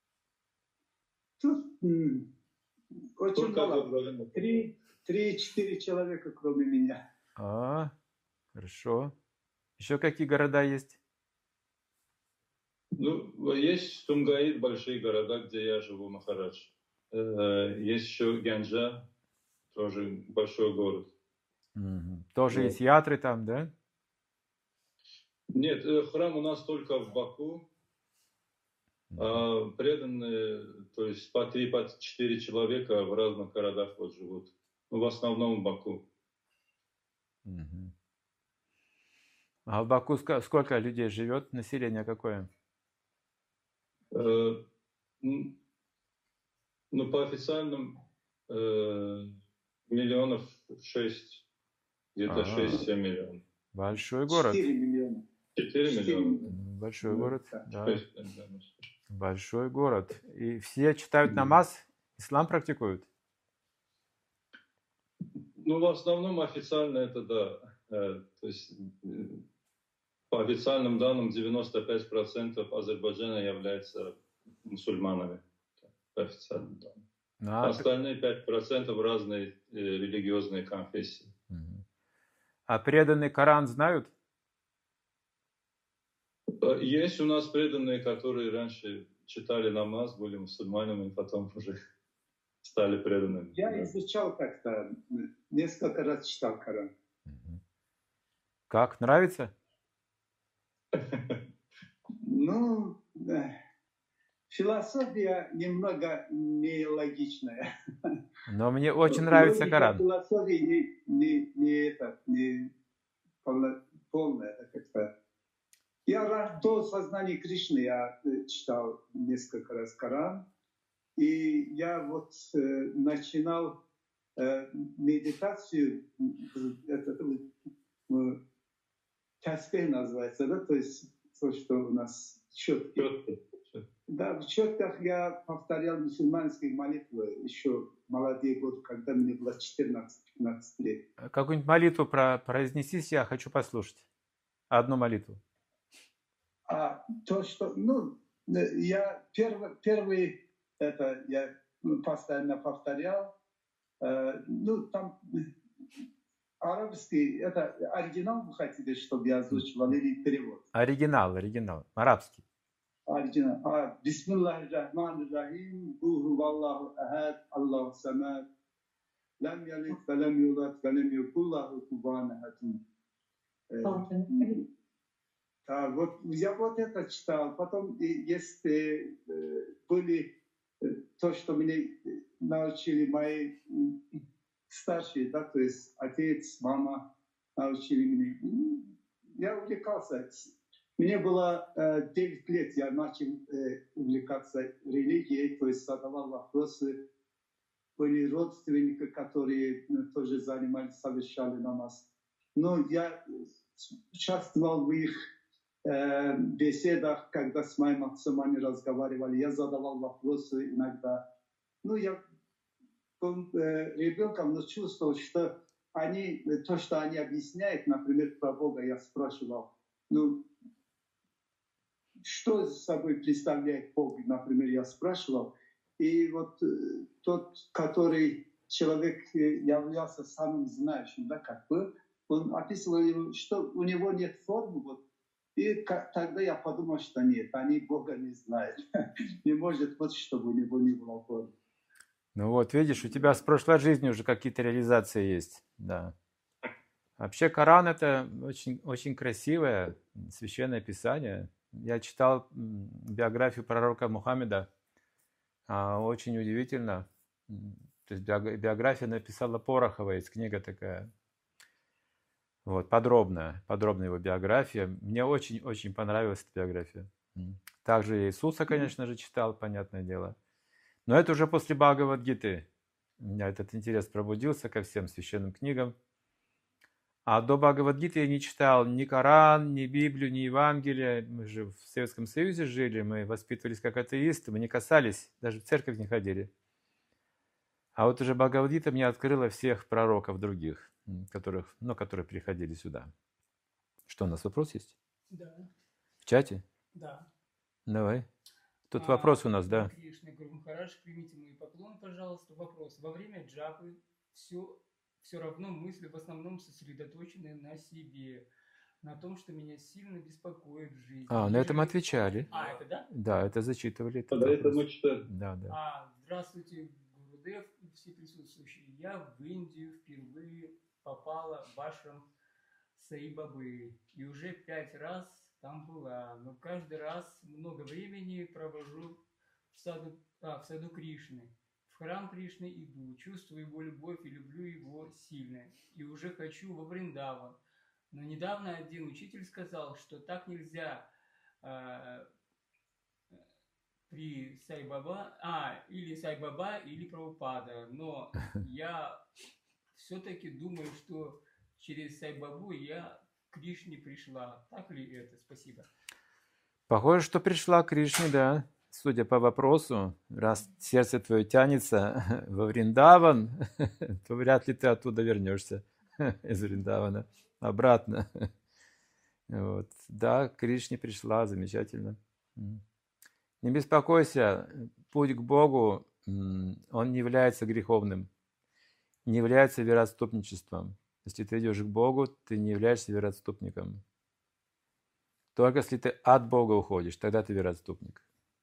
Тут очень мало. 3-4 человека, кроме меня. Хорошо. Еще какие города есть? Ну, есть Сумгаит, большие города, где я живу, Махарадж. Есть еще Гянджа, тоже большой город. Тоже Вот. есть ятры там, да? Нет, храм у нас только в Баку. А преданные, то есть по 3, по 4 человека в разных городах вот живут. Ну, в основном в Баку. А в Баку сколько людей живет? Население какое? Ну, по официальным миллионов 6, где-то 6-7 миллионов. Большой город. 4 миллиона. 4 миллиона. Большой город, да. 6 миллионов. Большой город. И все читают намаз, ислам практикуют? Ну, в основном официально это да. То есть по официальным данным 95% Азербайджана являются мусульманами. По официальным данным. Остальные 5% разные религиозные конфессии. А преданный Коран знают? Есть у нас преданные, которые раньше читали намаз, были мусульманами, и потом уже стали преданными. Я изучал как-то, несколько раз читал Коран. Как, нравится? Ну, философия немного нелогичная. Но мне очень нравится Коран. Философия не полная как-то. Я до сознания Кришны я читал несколько раз Коран. И я вот начинал медитацию, это таспех называется, да, то есть то, что у нас четки. Да, в четках я повторял мусульманские молитвы еще в молодые годы, когда мне было 14-15 лет. Какую-нибудь молитву произнесись, я хочу послушать. Одну молитву. То, что, ну, я первый это я постоянно повторял. Ну, там арабский, это оригинал вы хотите, чтобы я озвучивал, или перевод? Оригинал, арабский. Оригинал. Бисмиллахир-рахманир-рахим. Гуху ахад, Аллаху самад. Лам ялид, валам юлад, валам якуллаху куфуан ахад. Да, вот я вот это читал. Потом есть были то, что меня научили мои старшие, да, то есть отец, мама научили меня. Я увлекался. Мне было 9 лет, я начал увлекаться религией, то есть задавал вопросы. Были родственники, которые тоже занимались, совершали намаз. Но я участвовал в их беседах, когда с моим отцом они разговаривали, я задавал вопросы иногда. Ну, я был ребенком, но чувствовал, что они, то, что они объясняют, например, про Бога, я спрашивал, ну, что собой представляет Бог, например, я спрашивал. И вот тот, который человек являлся самым знающим, да, как бы, он описывал, что у него нет формы, вот. И тогда я подумал, что нет, они Бога не знают. Не может быть, чтобы у него не было формы. Ну вот, видишь, у тебя с прошлой жизни уже какие-то реализации есть. Да. Вообще Коран — это очень, очень красивое священное писание. Я читал биографию пророка Мухаммеда. Очень удивительно. То есть биография написала Порохова, есть книга такая. Вот, подробная его биография. Мне очень-очень понравилась эта биография. Также Иисуса, конечно же, читал, понятное дело. Но это уже после Бхагавад-гиты. У меня этот интерес пробудился ко всем священным книгам. А до Бхагавад-гиты я не читал ни Коран, ни Библию, ни Евангелие. Мы же в Советском Союзе жили, мы воспитывались как атеисты, мы не касались, даже в церковь не ходили. А вот уже Бхагавад-гита мне открыла всех пророков других, которые приходили сюда. Что, у нас вопрос есть? Да. В чате? Да. Давай. Тут вопрос у нас, да. Кришна, Гуру Махарадж, примите мои поклоны, пожалуйста. Вопрос. Во время джапы все равно мысли в основном сосредоточены на себе. на том, что меня сильно беспокоит в жизни. На это мы отвечали. Это да? Да, это зачитывали. Этот Да, это вопрос. мы читали. Да. Здравствуйте, Гурудев и все присутствующие. Я в Индию впервые попала в ашрам Саи-Бабы. И уже 5 раз там была. Но каждый раз много времени провожу в саду Кришны. В храм Кришны иду, чувствую его любовь и люблю его сильно. И уже хочу во Вриндаван. Но недавно один учитель сказал, что так нельзя при Сай-Баба, или Сай-Баба, или Прабхупада. Но я все-таки думаю, что через Сай-Бабу я к Кришне пришла. Так ли это? Спасибо. Похоже, что пришла к Кришне, да. Судя по вопросу, раз сердце твое тянется во Вриндаван, то вряд ли ты оттуда вернешься из Вриндавана обратно. Вот. Да, к Кришне пришла, замечательно. Не беспокойся, путь к Богу, он не является греховным, не является вероотступничеством. Если ты идешь к Богу, ты не являешься вероотступником. Только если ты от Бога уходишь, тогда ты вероотступник.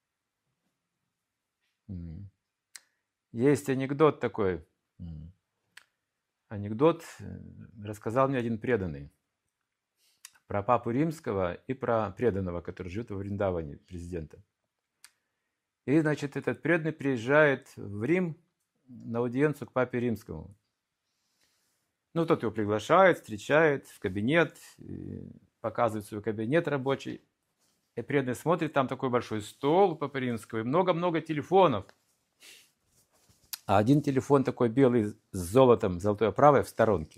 Есть анекдот такой. Анекдот рассказал мне один преданный про папу римского и про преданного, который живет во Вриндаване, президента. И, значит, этот преданный приезжает в Рим на аудиенцию к папе римскому. Ну, тот его приглашает, встречает в кабинет, показывает свой кабинет рабочий. И преданный смотрит, там такой большой стол у папы римского и много-много телефонов. А один телефон такой белый с золотом, золотой оправой в сторонке.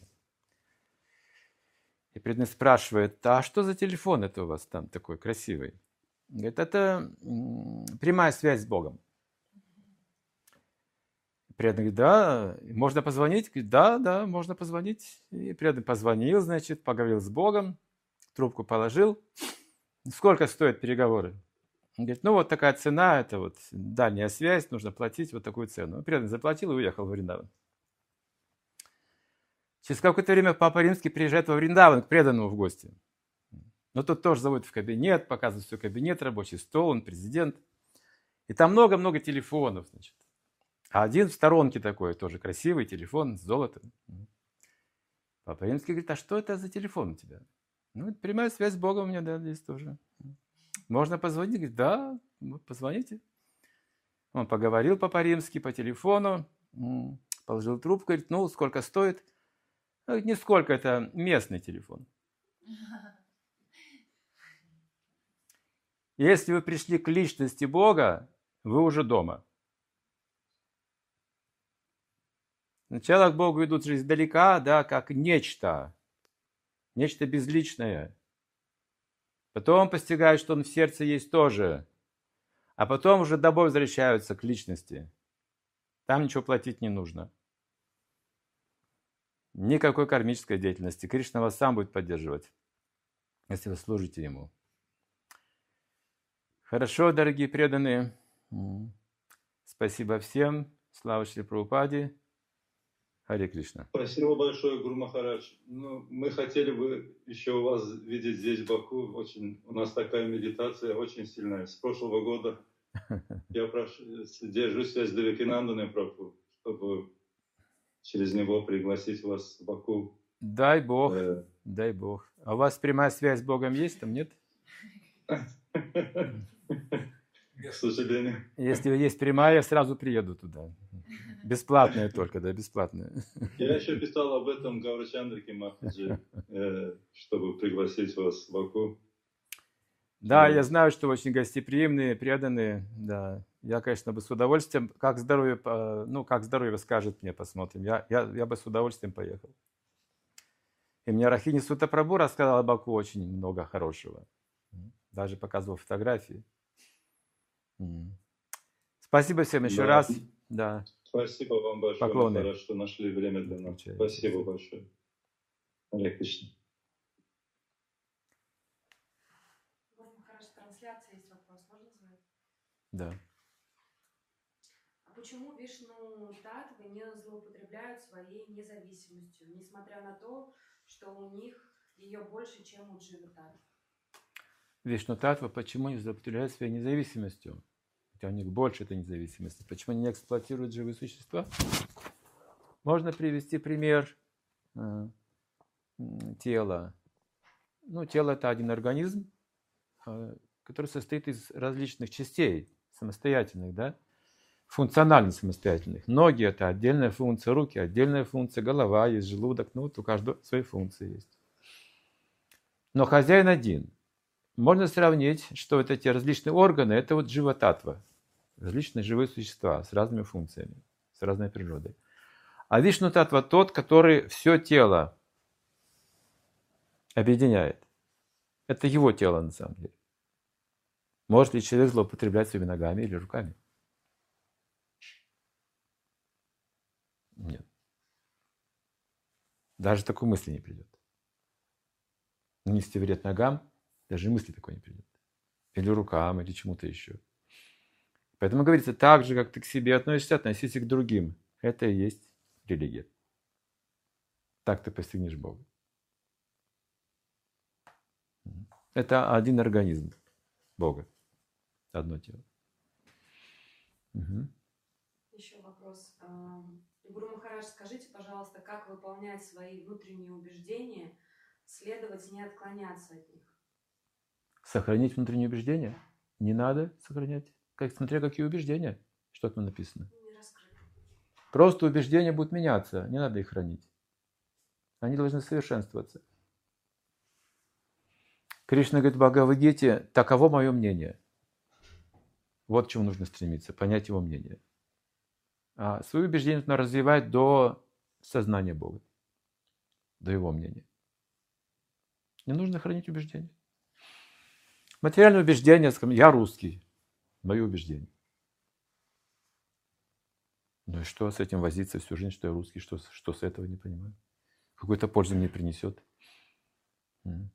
И преданный спрашивает: а что за телефон это у вас там такой красивый? Говорит: это прямая связь с Богом. Преданный говорит: да, можно позвонить? Говорит: да, можно позвонить. И преданный позвонил, значит, поговорил с Богом, трубку положил. Сколько стоят переговоры? Он говорит: ну вот такая цена, это вот дальняя связь, нужно платить вот такую цену. Преданный заплатил и уехал в Вриндаван. Через какое-то время папа римский приезжает во Вриндаван к преданному в гости. Но тут тоже зовут в кабинет, показывает свой кабинет, рабочий стол, он президент. И там много-много телефонов, значит. А один в сторонке такой, тоже красивый телефон с золотом. Папа римский говорит: а что это за телефон у тебя? Ну, это прямая связь с Богом у меня, да, здесь тоже. Можно позвонить? Говорит: да, позвоните. Он поговорил папа римский по телефону, положил трубку, говорит: ну, сколько стоит? Говорит: нисколько, это местный телефон. Если вы пришли к личности Бога, вы уже дома. Сначала к Богу идут издалека, да, как нечто безличное. Потом постигают, что Он в сердце есть тоже. А потом уже домой возвращаются к личности. Там ничего платить не нужно. Никакой кармической деятельности. Кришна вас сам будет поддерживать, если вы служите Ему. Хорошо, дорогие преданные. Спасибо всем. Слава Шри Прабхупаде. Харе Кришна. Спасибо большое, Гуру Махарадж. Ну, мы хотели бы еще вас видеть здесь, в Баку. У нас такая медитация очень сильная. С прошлого года я держу связь с Девакинанданой Прабху, чтобы через него пригласить вас в Баку. Дай Бог, дай Бог. А у вас прямая связь с Богом есть там, нет? К сожалению. Если есть прямая, я сразу приеду туда. Бесплатная только, да, бесплатная. Я еще писал об этом Гаурачандрике Махараджи, чтобы пригласить вас в Баку. Да, я знаю, что вы очень гостеприимные, преданные, да. Я, конечно, бы с удовольствием, как здоровье скажет мне, посмотрим. Я бы с удовольствием поехал. И мне Рахини Сута Прабху рассказал о Баку очень много хорошего. Даже показывал фотографии. Спасибо всем еще раз. Да. Спасибо вам большое, Махарадж, что нашли время для нас. Спасибо большое. Харе Кришна. Махарадж, трансляция есть вопрос, можно задать? Да. А почему Вишну Таттвы не злоупотребляют своей независимостью, несмотря на то, что у них ее больше, чем у Дживататтвы? Вишну-таттва почему не злоупотребляет своей независимостью? Хотя у них больше этой независимости. Почему они не эксплуатируют живые существа? Можно привести пример тела. Ну, тело – это один организм, который состоит из различных частей, самостоятельных, да? Функционально самостоятельных. Ноги – это отдельная функция, руки – отдельная функция, голова есть, желудок. Ну, вот у каждого свои функции есть. Но хозяин один. Можно сравнить, что вот эти различные органы – это вот джива-таттва. Различные живые существа с разными функциями, с разной природой. А Вишну-таттва тот, который все тело объединяет. Это его тело на самом деле. Может ли человек злоупотреблять своими ногами или руками? Нет. Даже такой мысли не придет. Нанести вред ногам, даже мысли такой не придет. Или рукам, или чему-то еще. Поэтому говорится, так же, как ты к себе относишься, относись и к другим. Это и есть религия. Так ты постигнешь Бога. Это один организм Бога. Одно тело. Угу. Еще вопрос. Гуру Махарадж, скажите, пожалуйста, как выполнять свои внутренние убеждения, следовать, не отклоняться от них? Сохранить внутренние убеждения? Не надо сохранять. Смотря какие убеждения. Что там написано? Не раскрыто. Просто убеждения будут меняться. Не надо их хранить. Они должны совершенствоваться. Кришна говорит в Бхагавад-гите: таково мое мнение. Вот к чему нужно стремиться. Понять его мнение. А свои убеждения нужно развивать до сознания Бога. До его мнения. Не нужно хранить убеждения. Материальное убеждение, скажем, я русский. Мое убеждение. Ну и что с этим возиться всю жизнь, что я русский, что с этого, не понимаю. Какой-то пользы мне принесет. А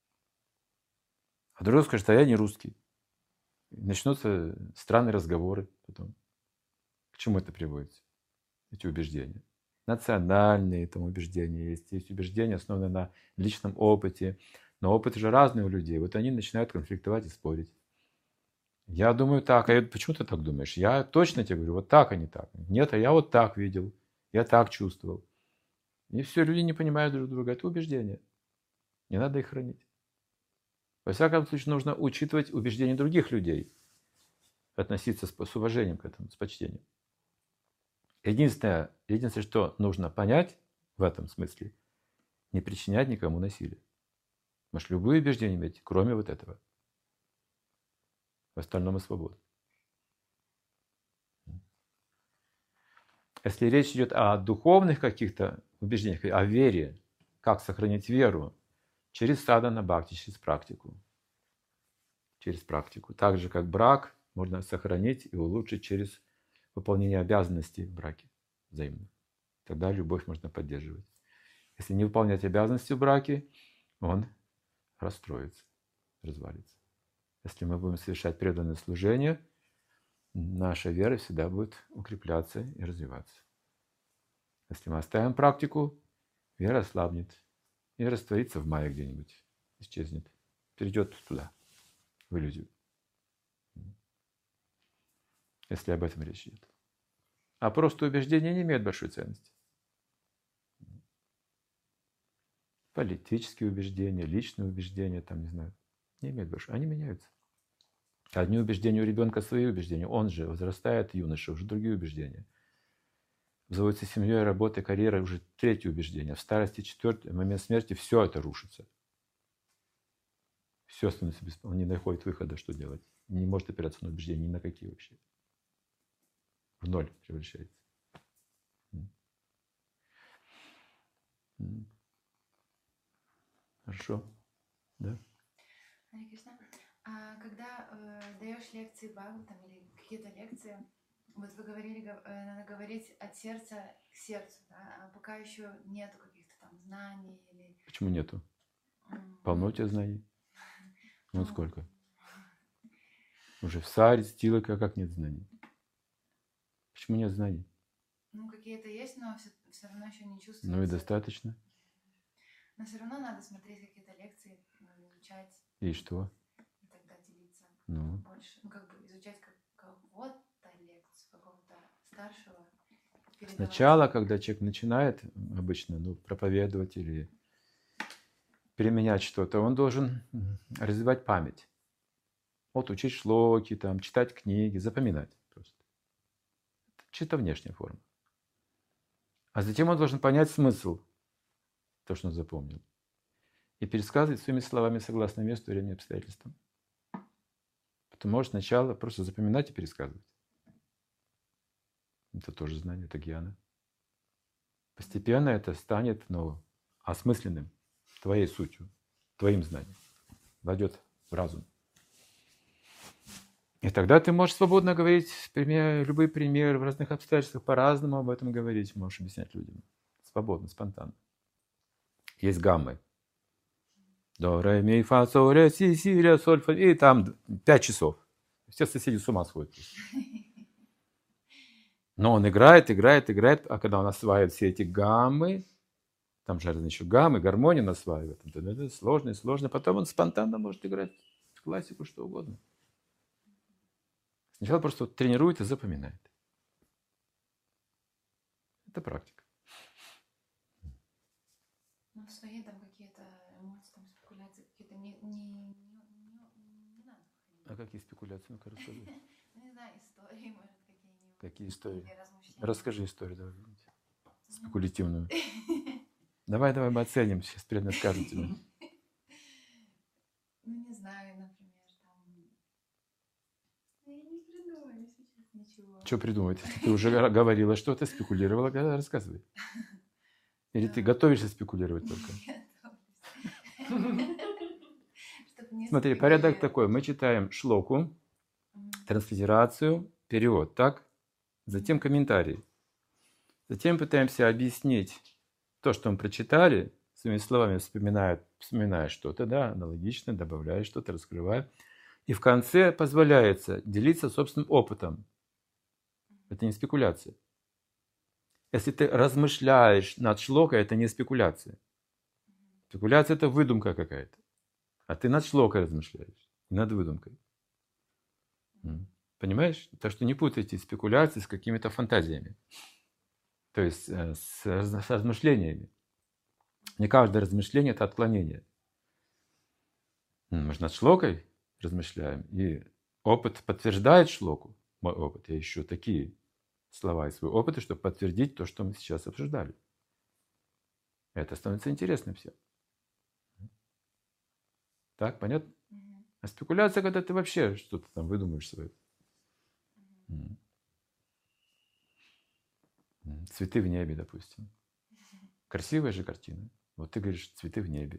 другой скажет, а я не русский. Начнутся странные разговоры потом. К чему это приводится? Эти убеждения. Национальные там убеждения есть. Есть убеждения, основанные на личном опыте. Но опыт же разный у людей. Вот они начинают конфликтовать и спорить. Я думаю так. А почему ты так думаешь? Я точно тебе говорю, вот так, а не так. Нет, а я вот так видел. Я так чувствовал. И все, люди не понимают друг друга. Это убеждения. Не надо их хранить. Во всяком случае, нужно учитывать убеждения других людей. Относиться с уважением к этому, с почтением. Единственное, что нужно понять в этом смысле, не причинять никому насилия. Можешь любые убеждения иметь, кроме вот этого. В остальном и свобода. Если речь идет о духовных каких-то убеждениях, о вере, как сохранить веру, через садхана бхакти, через практику. Через практику. Так же, как брак можно сохранить и улучшить через выполнение обязанностей в браке взаимно. Тогда любовь можно поддерживать. Если не выполнять обязанности в браке, он расстроится, развалится. Если мы будем совершать преданное служение, наша вера всегда будет укрепляться и развиваться. Если мы оставим практику, вера ослабнет и растворится в мае где-нибудь, исчезнет, перейдет туда, в иллюзию. Если об этом речь идет. А просто убеждения не имеют большой ценности. Политические убеждения, личные убеждения, там, не знаю, не имеют большой. Они меняются. Одни убеждения у ребенка свои убеждения. Он же возрастает, юноша, уже другие убеждения. Обзаводится семьей, работой, карьерой, уже третье убеждение. В старости, четвертый, в момент смерти все это рушится. Все становится бесполезным. Он не находит выхода, что делать. Не может опираться на убеждения ни на какие вообще. В ноль превращается. Хорошо. Да? Харе Кришна. А когда даешь лекции Бхагаватам или какие-то лекции, вот вы говорили, надо говорить от сердца к сердцу, да? А пока еще нету каких-то там знаний или... Почему нету? Полно у тебя знаний. Ну сколько? Уже в саре, стилоке, а как нет знаний? Почему нет знаний? Ну, какие-то есть, но все равно еще не чувствуется. Ну и достаточно. Но все равно надо смотреть какие-то лекции, изучать. И что? И тогда делиться больше. Ну, как бы изучать кого-то лекцию, какого-то старшего. Сначала, когда человек начинает обычно проповедовать или применять что-то, он должен развивать память. Вот учить шлоки, там, читать книги, запоминать просто. Это чисто внешняя форма. А затем он должен понять смысл, то, что он запомнил, и пересказывать своими словами согласно месту, времени, обстоятельствам. Потом может сначала просто запоминать и пересказывать. Это тоже знание, это гьяна. Постепенно это станет осмысленным, твоей сутью, твоим знанием. Войдет в разум. И тогда ты можешь свободно говорить, любые примеры в разных обстоятельствах, по-разному об этом говорить, можешь объяснять людям. Свободно, спонтанно. Есть гаммы. До, ре, ми, фа, сол, ре, си, ре, соль, фа. И там 5 часов. Все соседи с ума сходят. Но он играет, а когда он осваивает все эти гаммы, там же еще гаммы, гармонию осваивает, это сложно. Потом он спонтанно может играть в классику, что угодно. Сначала просто тренирует и запоминает. Это практика. Ну, свои там какие-то эмоции, там спекуляции какие-то не надо. А какие спекуляции? Ну-ка расскажи. Не знаю, истории, может, какие-нибудь. Какие истории? Расскажи историю, давай. Спекулятивную. Давай, мы оценим. Сейчас преданно скажем тебе. Ну, не знаю, например, там... Я не придумаю сейчас ничего. Что придумать? Ты уже говорила что-то, спекулировала, рассказывай. Или ты готовишься спекулировать только? Смотри, порядок такой. Мы читаем шлоку, транслитерацию, перевод, так? Затем комментарий. Затем пытаемся объяснить то, что мы прочитали, своими словами вспоминая что-то, да, аналогично, добавляя что-то, раскрывая. И в конце позволяется делиться собственным опытом. Это не спекуляция. Если ты размышляешь над шлокой, это не спекуляция. Спекуляция – это выдумка какая-то. А ты над шлокой размышляешь, не над выдумкой. Понимаешь? Так что не путайте спекуляции с какими-то фантазиями. То есть с размышлениями. Не каждое размышление – это отклонение. Мы же над шлокой размышляем, и опыт подтверждает шлоку. Мой опыт. Я ищу такие слова из своего опыта, чтобы подтвердить то, что мы сейчас обсуждали. Это становится интересным всем. Так, понятно? А спекуляция, когда ты вообще что-то там выдумаешь свое. Цветы в небе, допустим. Красивая же картина. Вот ты говоришь, цветы в небе.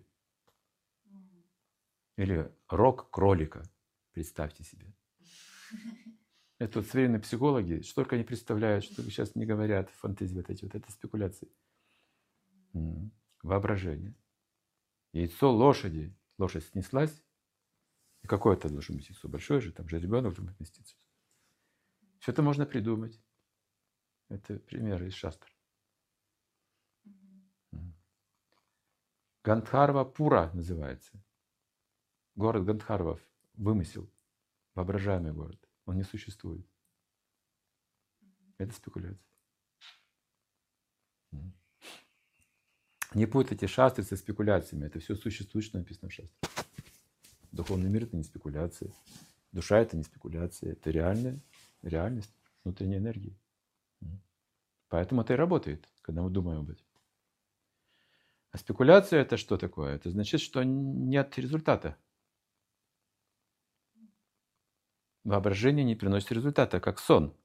Или рог кролика. Представьте себе. Это вот современные психологи, что только не представляют, что сейчас не говорят, фантазии вот эти, вот это спекуляции. Воображение. Яйцо лошади. Лошадь снеслась. И какое это должно быть яйцо? Большое же, там же ребенок должен вместиться. Все это можно придумать. Это примеры из шастр. Гандхарва Пура называется. Город Гандхарвов. Вымысел. Воображаемый город. Он не существует. Это спекуляция. Не путайте шастры со спекуляциями. Это все существует, что написано в шастре. Духовный мир – это не спекуляция. Душа – это не спекуляция. Это реальность внутренней энергии. Поэтому это и работает, когда мы думаем об этом. А спекуляция – это что такое? Это значит, что нет результата. Воображение не приносит результата, как сон.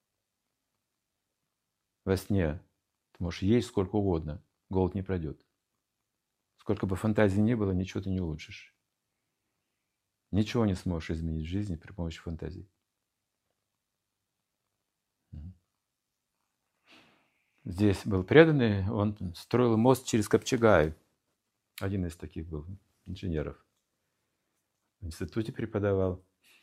Во сне ты можешь есть сколько угодно, голод не пройдет. Сколько бы фантазий ни было, ничего ты не улучшишь. Ничего не сможешь изменить в жизни при помощи фантазий. Здесь был преданный, он строил мост через Капчагай. Один из таких был инженеров. В институте преподавал.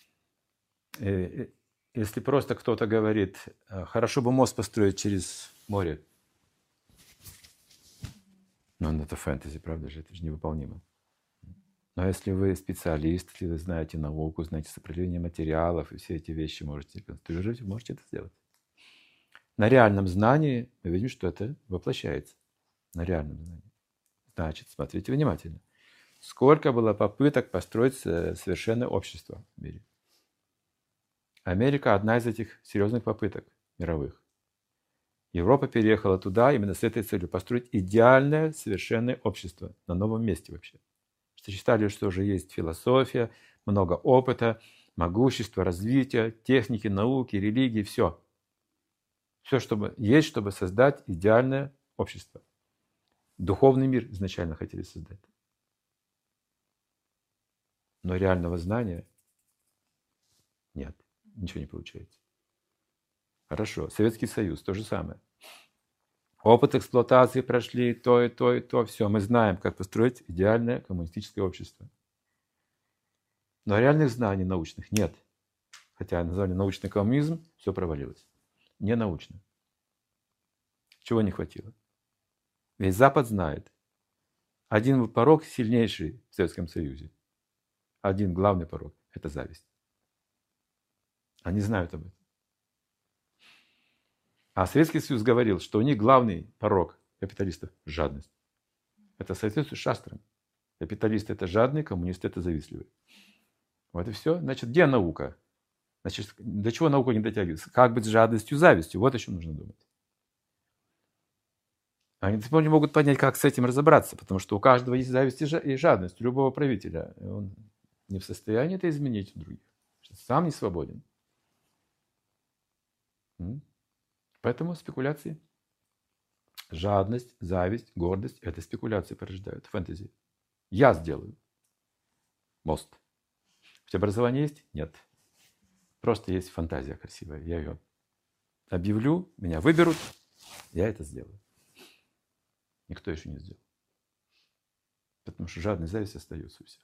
И если просто кто-то говорит, хорошо бы мост построить через море. Но это фэнтези, правда же? Это же невыполнимо. Но если вы специалист, если вы знаете науку, знаете сопротивление материалов и все эти вещи можете конструировать, вы можете это сделать. На реальном знании мы видим, что это воплощается. На реальном знании. Значит, смотрите внимательно. Сколько было попыток построить совершенное общество в мире? Америка – одна из этих серьезных попыток мировых. Европа переехала туда именно с этой целью – построить идеальное совершенное общество на новом месте вообще. Что считали, что уже есть философия, много опыта, могущество, развитие, техники, науки, религии, все. Все, чтобы есть, чтобы создать идеальное общество. Духовный мир изначально хотели создать. Но реального знания нет, ничего не получается. Хорошо, Советский Союз, то же самое. Опыт эксплуатации прошли, то и то, и то, все. Мы знаем, как построить идеальное коммунистическое общество. Но реальных знаний научных нет. Хотя назвали научный коммунизм, все провалилось. Не научно. Чего не хватило? Весь Запад знает. Один порог сильнейший в Советском Союзе. Один главный порог – это зависть. Они знают об этом. А Советский Союз говорил, что у них главный порог капиталистов – жадность. Это соответствует шастрам. Капиталисты – это жадные, коммунисты – это завистливые. Вот и все. Значит, где наука? Значит, до чего наука не дотягивается? Как быть с жадностью, завистью? Вот о чем нужно думать. Они до сих пор не могут понять, как с этим разобраться, потому что у каждого есть зависть и жадность, у любого правителя. И он не в состоянии это изменить у других. Сам не свободен. Поэтому спекуляции. Жадность, зависть, гордость – это спекуляции порождают. Фэнтези. Я сделаю мост. У тебя образование есть? Нет. Просто есть фантазия красивая. Я ее объявлю, меня выберут, я это сделаю. Никто еще не сделал. Потому что жадность, зависть остается у всех.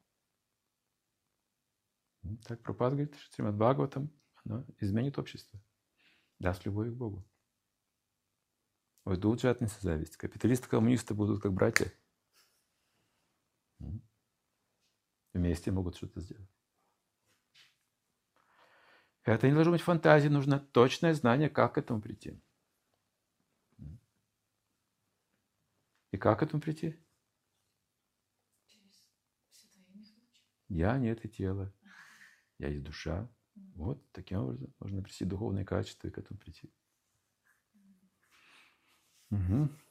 Так Прабхупада говорит, что Шримад Бхагаватам, оно изменит общество. Даст любовь к Богу. Уйдут жадность и зависть. Капиталисты и коммунисты будут как братья. Вместе могут что-то сделать. Это не должно быть фантазией, нужно точное знание, как к этому прийти. И как к этому прийти? Я не это тело. Я есть душа. Вот таким образом можно прийти духовные качества и к этому прийти. Угу.